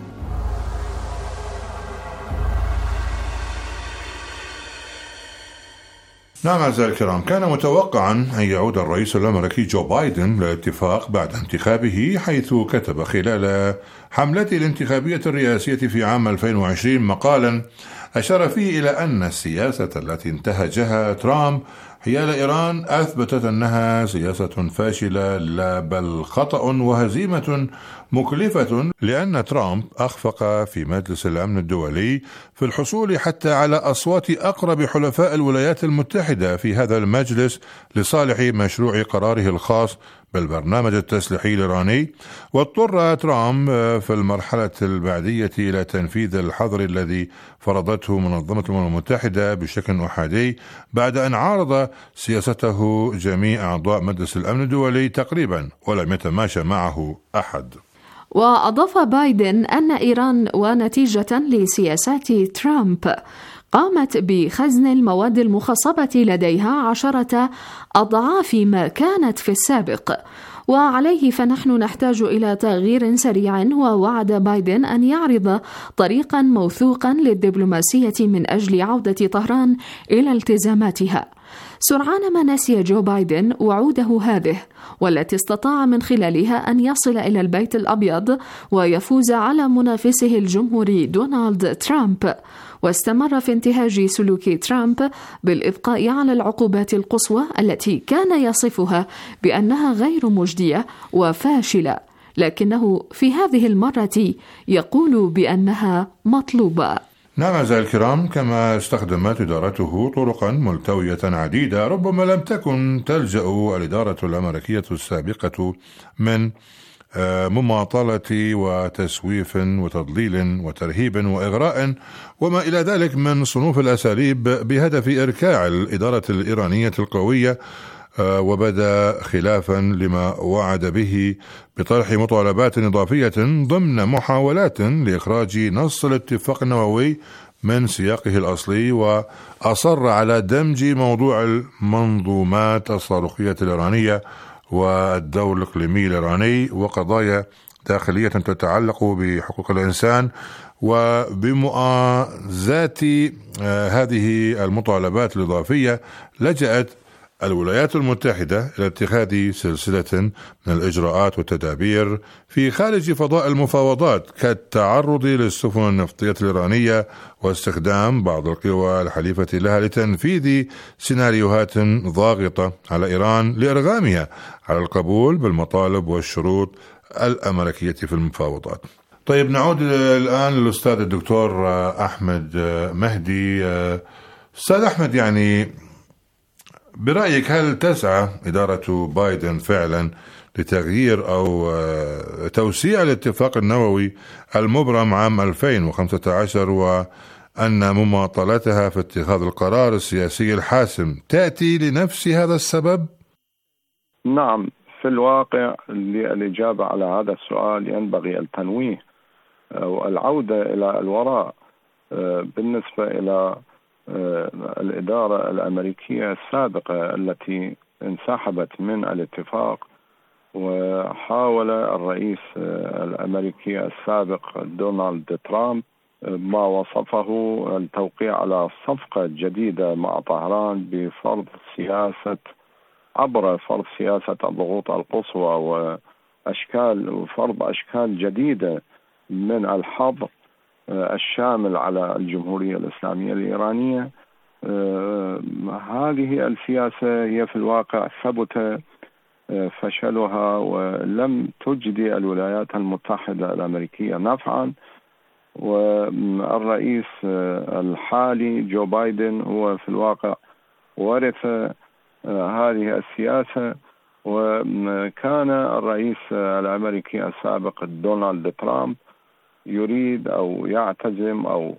نعم أعزائي الكرام، كان متوقعا أن يعود الرئيس الأمريكي جو بايدن للاتفاق بعد انتخابه، حيث كتب خلال حملته الانتخابية الرئاسية في عام 2020 مقالا أشار فيه إلى أن السياسة التي انتهجها ترامب حيال إيران أثبتت أنها سياسة فاشلة لا بل خطأ وهزيمة مكلفة، لأن ترامب أخفق في مجلس الأمن الدولي في الحصول حتى على أصوات أقرب حلفاء الولايات المتحدة في هذا المجلس لصالح مشروع قراره الخاص بالبرنامج التسليحي الإيراني. واضطر ترامب في المرحلة البعدية إلى تنفيذ الحظر الذي فرضته منظمة الأمم المتحدة بشكل أحادي بعد أن عارض سياسته جميع أعضاء مجلس الأمن الدولي تقريبا ولم يتماشى معه أحد. وأضاف بايدن أن إيران ونتيجة لسياسات ترامب قامت بخزن المواد المخصبة لديها 10 أضعاف ما كانت في السابق، وعليه فنحن نحتاج إلى تغيير سريع. ووعد بايدن أن يعرض طريقا موثوقا للدبلوماسية من أجل عودة طهران إلى التزاماتها. سرعان ما نسي جو بايدن وعوده هذه، والتي استطاع من خلالها أن يصل إلى البيت الأبيض ويفوز على منافسه الجمهوري دونالد ترامب، واستمر في انتهاج سلوك ترامب بالإبقاء على العقوبات القصوى التي كان يصفها بأنها غير مجدية وفاشلة، لكنه في هذه المرة يقول بأنها مطلوبة. نعم أعزائي الكرام، كما استخدمت إدارته طرقا ملتوية عديدة ربما لم تكن تلجأ الإدارة الأمريكية السابقة من مماطلة وتسويف وتضليل وترهيب وإغراء وما إلى ذلك من صنوف الأساليب بهدف إركاع الإدارة الإيرانية القوية، وبدا خلافا لما وعد به بطرح مطالبات إضافية ضمن محاولات لإخراج نص الاتفاق النووي من سياقه الأصلي، وأصر على دمج موضوع المنظومات الصاروخية الإيرانية والدور الإقليمي الإيراني وقضايا داخلية تتعلق بحقوق الإنسان. وبمؤازاة هذه المطالبات الإضافية لجأت الولايات المتحدة إلى اتخاذ سلسلة من الإجراءات والتدابير في خارج فضاء المفاوضات، كالتعرض للسفن النفطية الإيرانية واستخدام بعض القوى الحليفة لها لتنفيذ سيناريوهات ضاغطة على إيران لإرغامها على القبول بالمطالب والشروط الأمريكية في المفاوضات. طيب، نعود الآن للأستاذ الدكتور أحمد مهدي. أستاذ أحمد، يعني برأيك هل تسعى إدارة بايدن فعلا لتغيير أو توسيع الاتفاق النووي المبرم عام 2015، وأن مماطلتها في اتخاذ القرار السياسي الحاسم تأتي لنفس هذا السبب؟ نعم، في الواقع للإجابة على هذا السؤال ينبغي التنويه أو العودة إلى الوراء بالنسبة إلى الإدارة الأمريكية السابقة التي انسحبت من الاتفاق، وحاول الرئيس الأمريكي السابق دونالد ترامب ما وصفه التوقيع على صفقة جديدة مع طهران بفرض سياسة عبر فرض سياسة الضغوط القصوى وفرض أشكال جديدة من الحظر الشامل على الجمهورية الإسلامية الإيرانية. هذه السياسة هي في الواقع ثبت فشلها ولم تجدي الولايات المتحدة الأمريكية نفعا، والرئيس الحالي جو بايدن هو في الواقع ورث هذه السياسة، وكان الرئيس الأمريكي السابق دونالد ترامب يريد أو يعتزم أو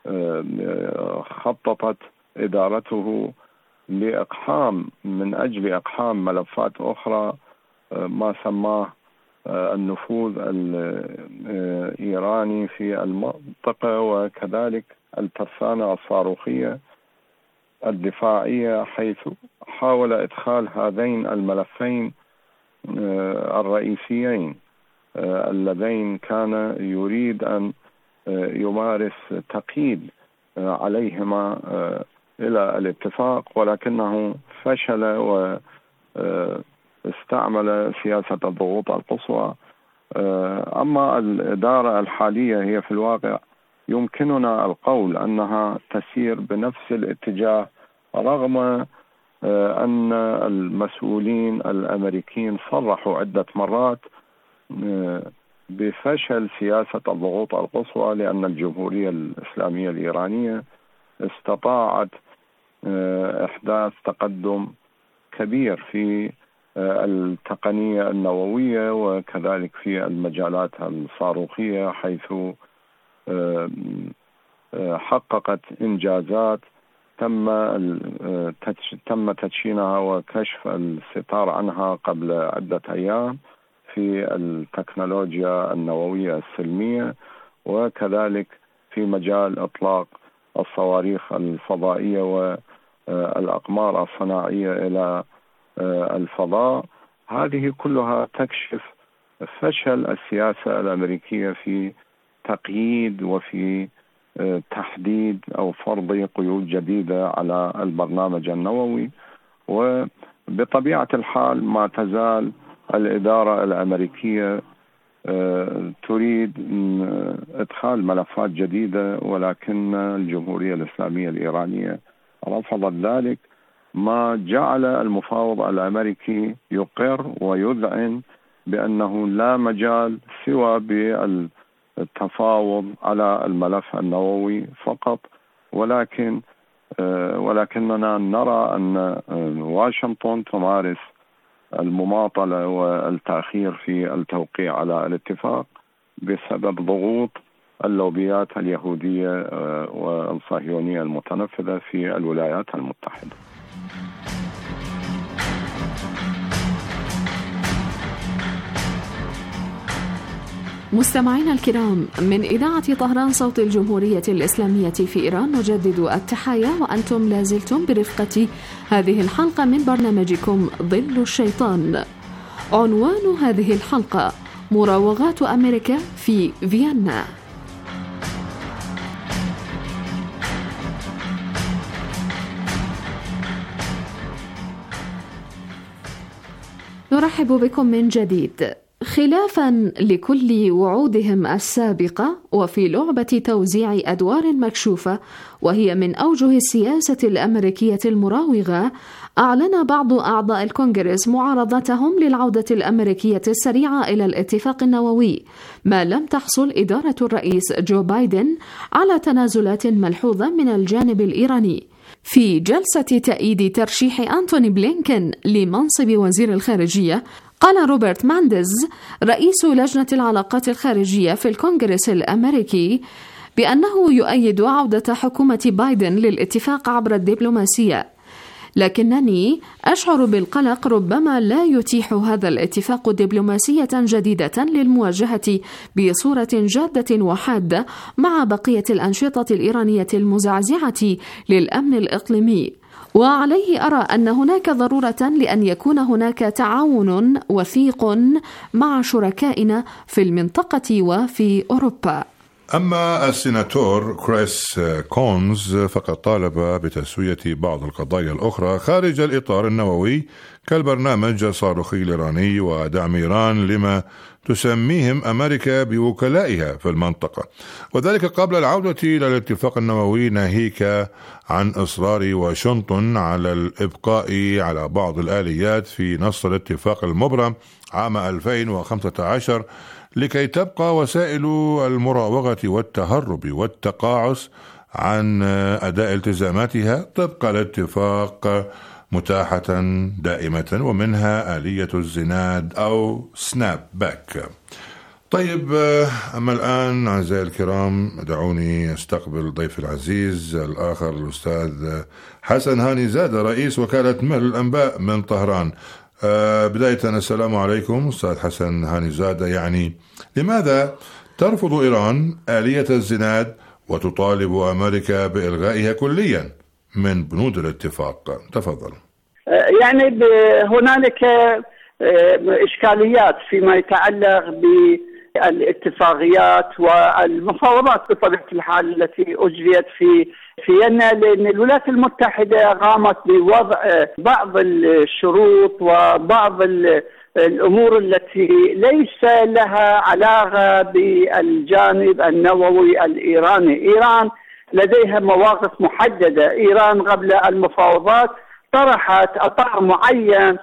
خططت إدارته لإقحام من أجل إقحام ملفات أخرى ما سماه النفوذ الإيراني في المنطقة، وكذلك الترسانة الصاروخية الدفاعية، حيث حاول إدخال هذين الملفين الرئيسيين اللذين كان يريد أن يمارس تقييد عليهما إلى الاتفاق، ولكنه فشل واستعمل سياسة الضغوط القصوى. أما الإدارة الحالية هي في الواقع يمكننا القول أنها تسير بنفس الاتجاه، رغم أن المسؤولين الأمريكيين صرحوا عدة مرات بفشل سياسة الضغوط القصوى، لأن الجمهورية الإسلامية الإيرانية استطاعت إحداث تقدم كبير في التقنية النووية وكذلك في المجالات الصاروخية، حيث حققت إنجازات تم تدشينها وكشف الستار عنها قبل عدة أيام في التكنولوجيا النووية السلمية، وكذلك في مجال إطلاق الصواريخ الفضائية والأقمار الصناعية إلى الفضاء. هذه كلها تكشف فشل السياسة الأمريكية في تقييد وفي تحديد أو فرض قيود جديدة على البرنامج النووي. وبطبيعة الحال ما تزال الإدارة الأمريكية تريد إدخال ملفات جديدة، ولكن الجمهورية الإسلامية الإيرانية رفضت ذلك، ما جعل المفاوض الأمريكي يقر ويذعن بأنه لا مجال سوى بالتفاوض على الملف النووي فقط. ولكننا نرى أن واشنطن تمارس المماطلة والتأخير في التوقيع على الاتفاق بسبب ضغوط اللوبيات اليهودية والصهيونية المتنفذة في الولايات المتحدة. مستمعينا الكرام، من إذاعة طهران صوت الجمهورية الإسلامية في إيران نجدد التحايا، وأنتم لازلتم برفقة هذه الحلقة من برنامجكم ظل الشيطان. عنوان هذه الحلقة: مراوغات أمريكا في فيينا. نرحب بكم من جديد. خلافا لكل وعودهم السابقة، وفي لعبة توزيع أدوار مكشوفة وهي من أوجه السياسة الأمريكية المراوغة، أعلن بعض أعضاء الكونغرس معارضتهم للعودة الأمريكية السريعة إلى الاتفاق النووي، ما لم تحصل إدارة الرئيس جو بايدن على تنازلات ملحوظة من الجانب الإيراني. في جلسة تأييد ترشيح أنتوني بلينكن لمنصب وزير الخارجية، قال روبرت مانديز رئيس لجنة العلاقات الخارجية في الكونغرس الأمريكي بأنه يؤيد عودة حكومة بايدن للاتفاق عبر الدبلوماسية، لكنني أشعر بالقلق ربما لا يتيح هذا الاتفاق دبلوماسية جديدة للمواجهة بصورة جادة وحادة مع بقية الأنشطة الإيرانية المزعزعة للأمن الإقليمي، وعليه أرى أن هناك ضرورة لأن يكون هناك تعاون وثيق مع شركائنا في المنطقة وفي أوروبا. أما السيناتور كريس كونز فقد طالب بتسوية بعض القضايا الأخرى خارج الإطار النووي كالبرنامج الصاروخي الإيراني ودعم إيران لما تسميهم أمريكا بوكلائها في المنطقة، وذلك قبل العودة إلى الاتفاق النووي، ناهيك عن إصرار واشنطن على الإبقاء على بعض الآليات في نص الاتفاق المبرم عام 2015 لكي تبقى وسائل المراوغة والتهرب والتقاعس عن أداء التزاماتها طبق الاتفاق متاحة دائمة، ومنها آلية الزناد أو سناب باك. طيب، أما الآن أعزائي الكرام دعوني أستقبل ضيف العزيز الآخر الأستاذ حسن هاني زادة رئيس وكالة مهل الأنباء من طهران. بداية السلام عليكم أستاذ حسن هاني زادة. يعني لماذا ترفض إيران آلية الزناد وتطالب أمريكا بإلغائها كليا من بنود الاتفاق؟ تفضل. يعني هنالك إشكاليات فيما يتعلق بالاتفاقيات والمفاوضات بطبيعة الحال التي أجريت في فيينا، لأن الولايات المتحدة قامت بوضع بعض الشروط وبعض الأمور التي ليس لها علاقة بالجانب النووي الإيراني. إيران لديها مواقف محددة. إيران قبل المفاوضات طرحت أطار معين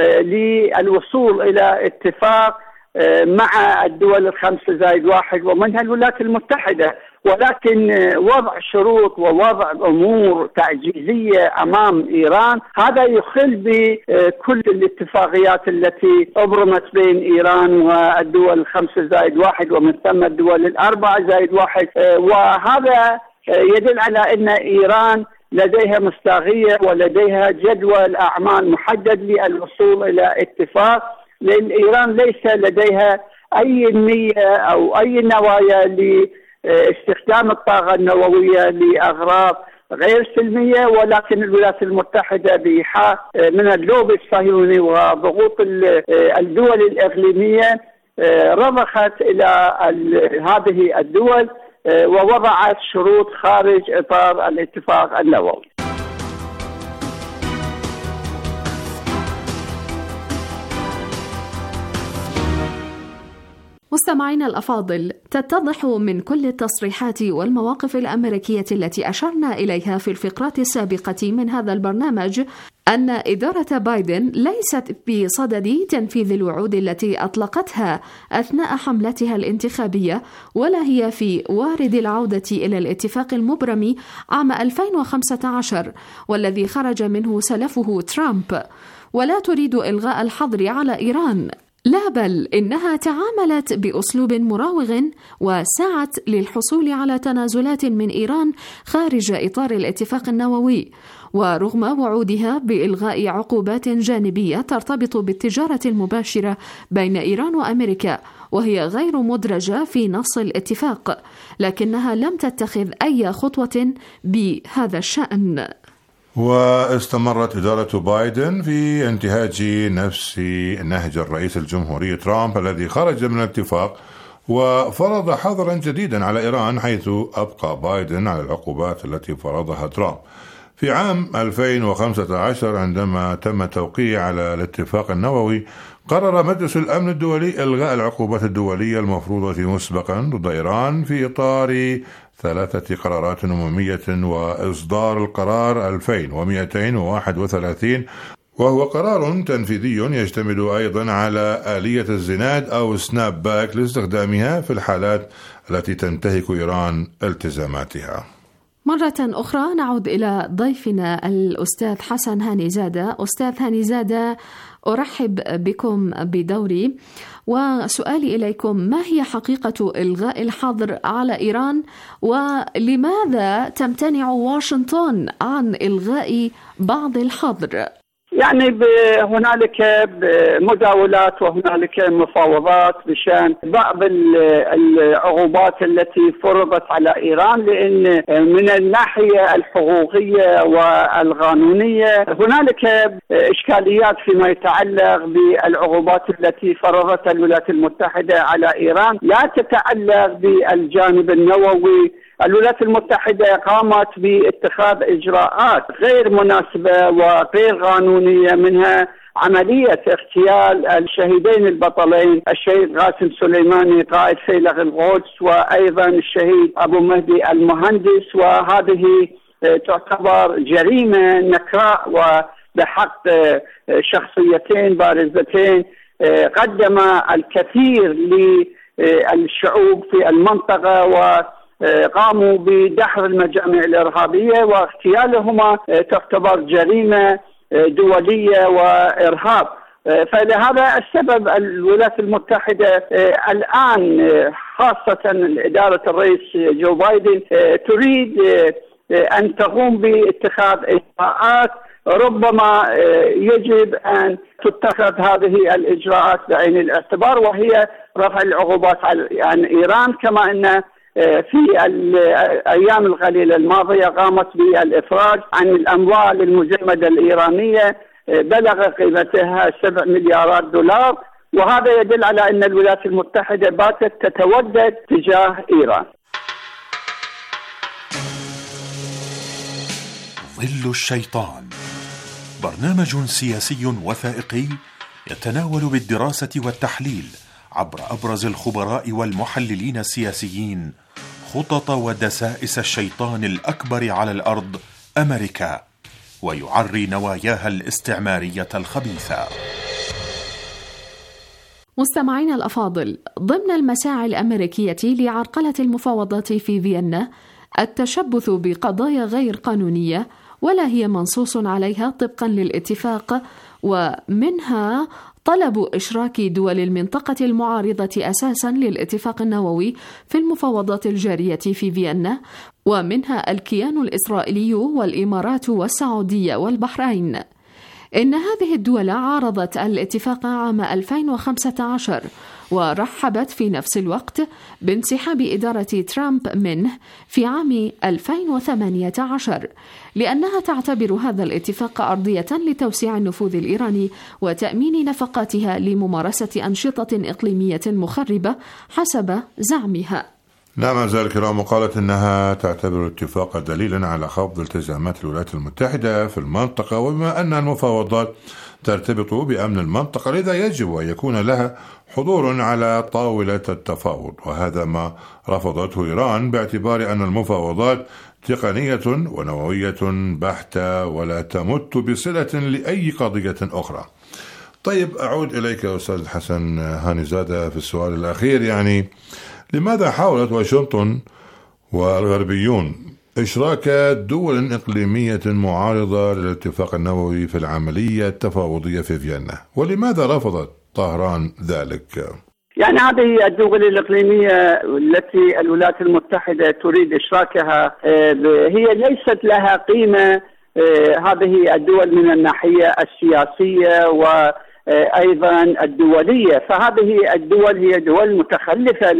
للوصول إلى اتفاق مع الدول 5+1 ومنها الولايات المتحدة، ولكن وضع شروط ووضع أمور تعجيزية أمام إيران هذا يخل بكل الاتفاقيات التي أبرمت بين إيران والدول 5+1 ومن ثم الدول 4+1، وهذا يدل على أن إيران لديها مصداقية ولديها جدول أعمال محدد للوصول إلى اتفاق، لأن إيران ليس لديها أي نية أو أي نوايا لاستخدام الطاقة النووية لأغراض غير سلمية، ولكن الولايات المتحدة بإيحاء من اللوبي الصهيوني وضغوط الدول الإقليمية رضخت إلى هذه الدول ووضعت شروط خارج إطار الاتفاق النووي. مستمعينا الأفاضل، تتضح من كل التصريحات والمواقف الأمريكية التي أشرنا إليها في الفقرات السابقة من هذا البرنامج أن إدارة بايدن ليست بصدد تنفيذ الوعود التي أطلقتها أثناء حملتها الانتخابية، ولا هي في وارد العودة إلى الاتفاق المبرم عام 2015 والذي خرج منه سلفه ترامب، ولا تريد إلغاء الحظر على إيران. لا، بل إنها تعاملت بأسلوب مراوغ وسعت للحصول على تنازلات من إيران خارج إطار الاتفاق النووي، ورغم وعودها بإلغاء عقوبات جانبية ترتبط بالتجارة المباشرة بين إيران وأمريكا وهي غير مدرجة في نص الاتفاق، لكنها لم تتخذ أي خطوة بهذا الشأن. واستمرت إدارة بايدن في انتهاج نفس نهج الرئيس الجمهوري ترامب الذي خرج من الاتفاق وفرض حظرا جديدا على إيران، حيث أبقى بايدن على العقوبات التي فرضها ترامب. في عام 2015 عندما تم التوقيع على الاتفاق النووي، قرر مجلس الأمن الدولي إلغاء العقوبات الدولية المفروضة مسبقا ضد إيران في إطار 3 قرارات أممية وإصدار القرار 2231، وهو قرار تنفيذي يشتمل أيضا على آلية الزناد أو سناب باك لاستخدامها في الحالات التي تنتهك إيران التزاماتها. مرة أخرى نعود إلى ضيفنا الأستاذ حسن هانيزادة. أستاذ هانيزادة، أرحب بكم بدوري، وسؤالي إليكم: ما هي حقيقة إلغاء الحظر على إيران، ولماذا تمتنع واشنطن عن إلغاء بعض الحظر؟ يعني هنالك مداولات وهنالك مفاوضات بشان بعض العقوبات التي فرضت على إيران، لأن من الناحية الحقوقية والقانونية هنالك إشكاليات فيما يتعلق بالعقوبات التي فرضتها الولايات المتحدة على إيران، لا تتعلق بالجانب النووي. الولايات المتحدة قامت باتخاذ إجراءات غير مناسبة وغير قانونية، منها عملية اغتيال الشهيدين البطلين، الشهيد قاسم سليماني قائد فيلق القدس، وأيضا الشهيد أبو مهدي المهندس، وهذه تعتبر جريمة نكراء وبحق شخصيتين بارزتين قدم الكثير للشعوب في المنطقة وقاموا بدحر المجامع الإرهابية، واغتيالهما تعتبر جريمة دولية وإرهاب. فلهذا السبب الولايات المتحدة الآن خاصة إدارة الرئيس جو بايدن تريد أن تقوم باتخاذ إجراءات ربما يجب أن تتخذ هذه الإجراءات بعين الاعتبار، وهي رفع العقوبات عن إيران، كما أن في الأيام القليلة الماضية قامت بالإفراج عن الأموال المجمدة الإيرانية بلغ قيمتها 7 مليارات دولار، وهذا يدل على أن الولايات المتحدة باتت تتودد تجاه إيران. ظل الشيطان، برنامج سياسي وثائقي يتناول بالدراسة والتحليل عبر أبرز الخبراء والمحللين السياسيين خطط ودسائس الشيطان الأكبر على الأرض أمريكا، ويعري نواياها الاستعمارية الخبيثة. مستمعين الأفاضل، ضمن المساعي الأمريكية لعرقلة المفاوضات في فيينا التشبث بقضايا غير قانونية ولا هي منصوص عليها طبقا للاتفاق، ومنها طلب إشراك دول المنطقة المعارضة أساسا للاتفاق النووي في المفاوضات الجارية في فيينا، ومنها الكيان الإسرائيلي والإمارات والسعودية والبحرين. إن هذه الدول عارضت الاتفاق عام 2015 ورحبت في نفس الوقت بانسحاب إدارة ترامب منه في عام 2018 لأنها تعتبر هذا الاتفاق أرضية لتوسيع النفوذ الإيراني وتأمين نفقاتها لممارسة أنشطة إقليمية مخربة حسب زعمها. لا ما زال الكرام وقالت أنها تعتبر الاتفاق دليلا على خفض التزامات الولايات المتحدة في المنطقة، وبما أن المفاوضات ترتبط بأمن المنطقة لذا يجب أن يكون لها حضور على طاولة التفاوض، وهذا ما رفضته إيران باعتبار أن المفاوضات تقنية ونووية بحتة ولا تمت بصلة لأي قضية أخرى. طيب أعود إليك أستاذ حسن هانيزادة في السؤال الأخير، يعني لماذا حاولت واشنطن والغربيون إشراك دول إقليمية معارضة للاتفاق النووي في العملية التفاوضية في فيينا، ولماذا رفضت طهران ذلك؟ يعني هذه الدول الإقليمية التي الولايات المتحدة تريد إشراكها هي ليست لها قيمة، هذه الدول من الناحية السياسية وأيضا الدولية، فهذه الدول هي دول متخلفة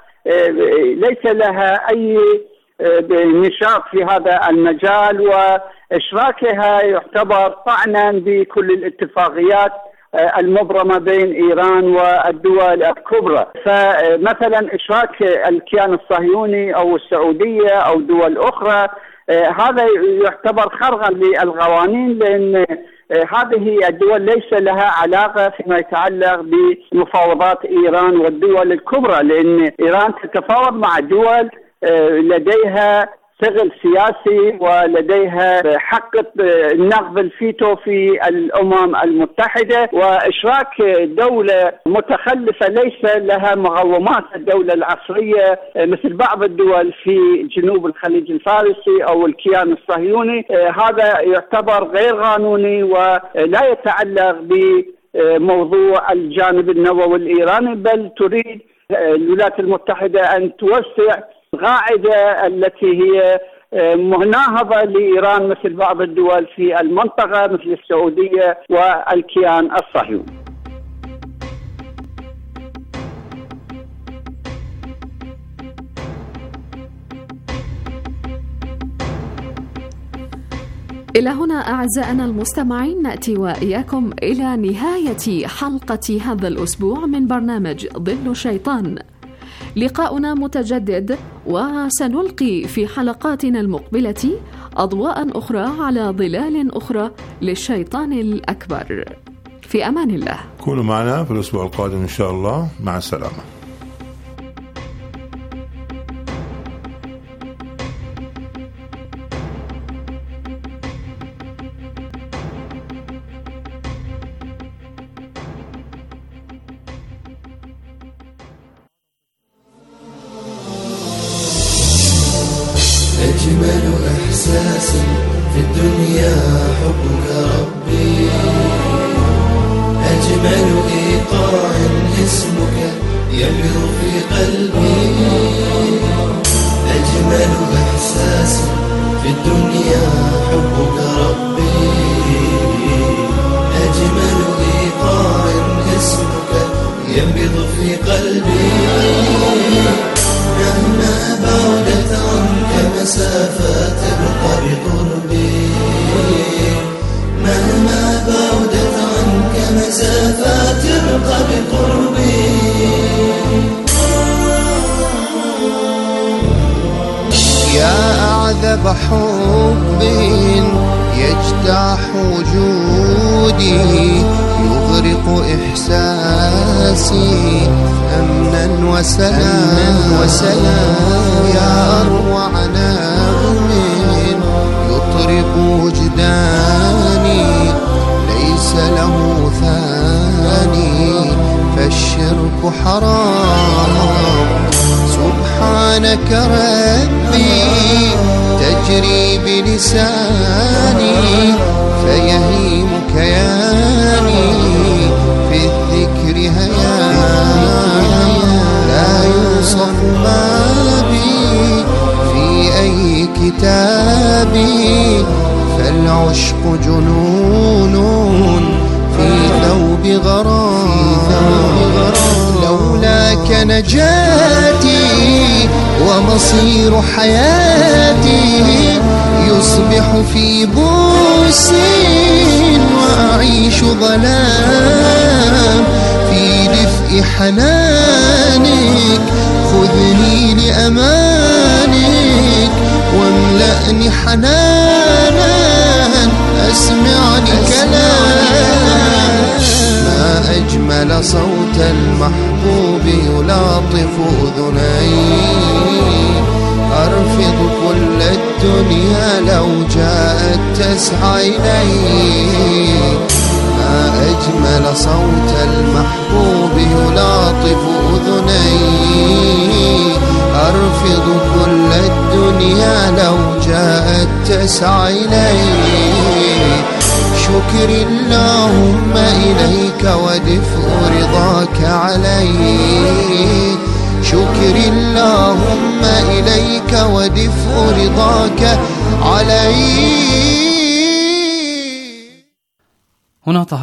ليس لها أي نشاط في هذا المجال، وإشراكها يعتبر طعنا بكل الاتفاقيات المبرمة بين إيران والدول الكبرى. فمثلا إشراك الكيان الصهيوني أو السعودية أو دول أخرى هذا يعتبر خرقا للقوانين، لأن هذه الدول ليس لها علاقة فيما يتعلق بمفاوضات إيران والدول الكبرى، لأن إيران تتفاوض مع دول لديها ثغل سياسي ولديها حق نقض الفيتو في الأمم المتحدة، وإشراك دولة متخلفة ليس لها مقومات الدولة العصرية مثل بعض الدول في جنوب الخليج الفارسي أو الكيان الصهيوني، هذا يعتبر غير قانوني ولا يتعلق بموضوع الجانب النووي الإيراني، بل تريد الولايات المتحدة أن توسع القاعدة التي هي مناهضة لإيران مثل بعض الدول في المنطقة مثل السعودية والكيان الصهيوني. إلى هنا أعزائنا المستمعين نأتي وإياكم إلى نهاية حلقة هذا الأسبوع من برنامج ظل الشيطان. لقاؤنا متجدد وسنلقي في حلقاتنا المقبلة أضواء أخرى على ظلال أخرى للشيطان الأكبر. في أمان الله. كونوا معنا في الأسبوع القادم إن شاء الله. مع السلامة. أجمل إحساس في الدنيا حبك ربي، أجمل إيقاع اسمك يبر في قلبي، أجمل إحساس في الدنيا حبك ربي، أجمل إيقاع اسمك ينبض في قلبي، مهما بعدت عنك مسافات تبقى بقربي، مهما بعدت عنك مسافات تبقى بقربي. يا أعذب حب يجتاح وجودي، يغرق إحساسي أمنا وسلام، يا أروع نغم يطرب وجداني، ليس له ثاني فالشرك حرام. سبحانك ربي تجري بلساني، فيهيم كياني في الذكر هيام، لا يوصف ما بي في أي كتاب، فالعشق جنون نجاتي ومصير حياتي يصبح في بؤس وأعيش ظلام في دفء حنانك خذني لأمانك واملأني حنانا أسمعني كلام ما أجمل صوت المحبوب يلاطف أذني أرفض كل الدنيا لو جاءت تسعى إلي ما أجمل صوت المحبوب يلاطف أذني أرفض كل الدنيا لو جاءت تسعى إلي شكري اللهم إليك ودفء رضاك علي شكري اللهم إليك ودفء رضاك علي. هنا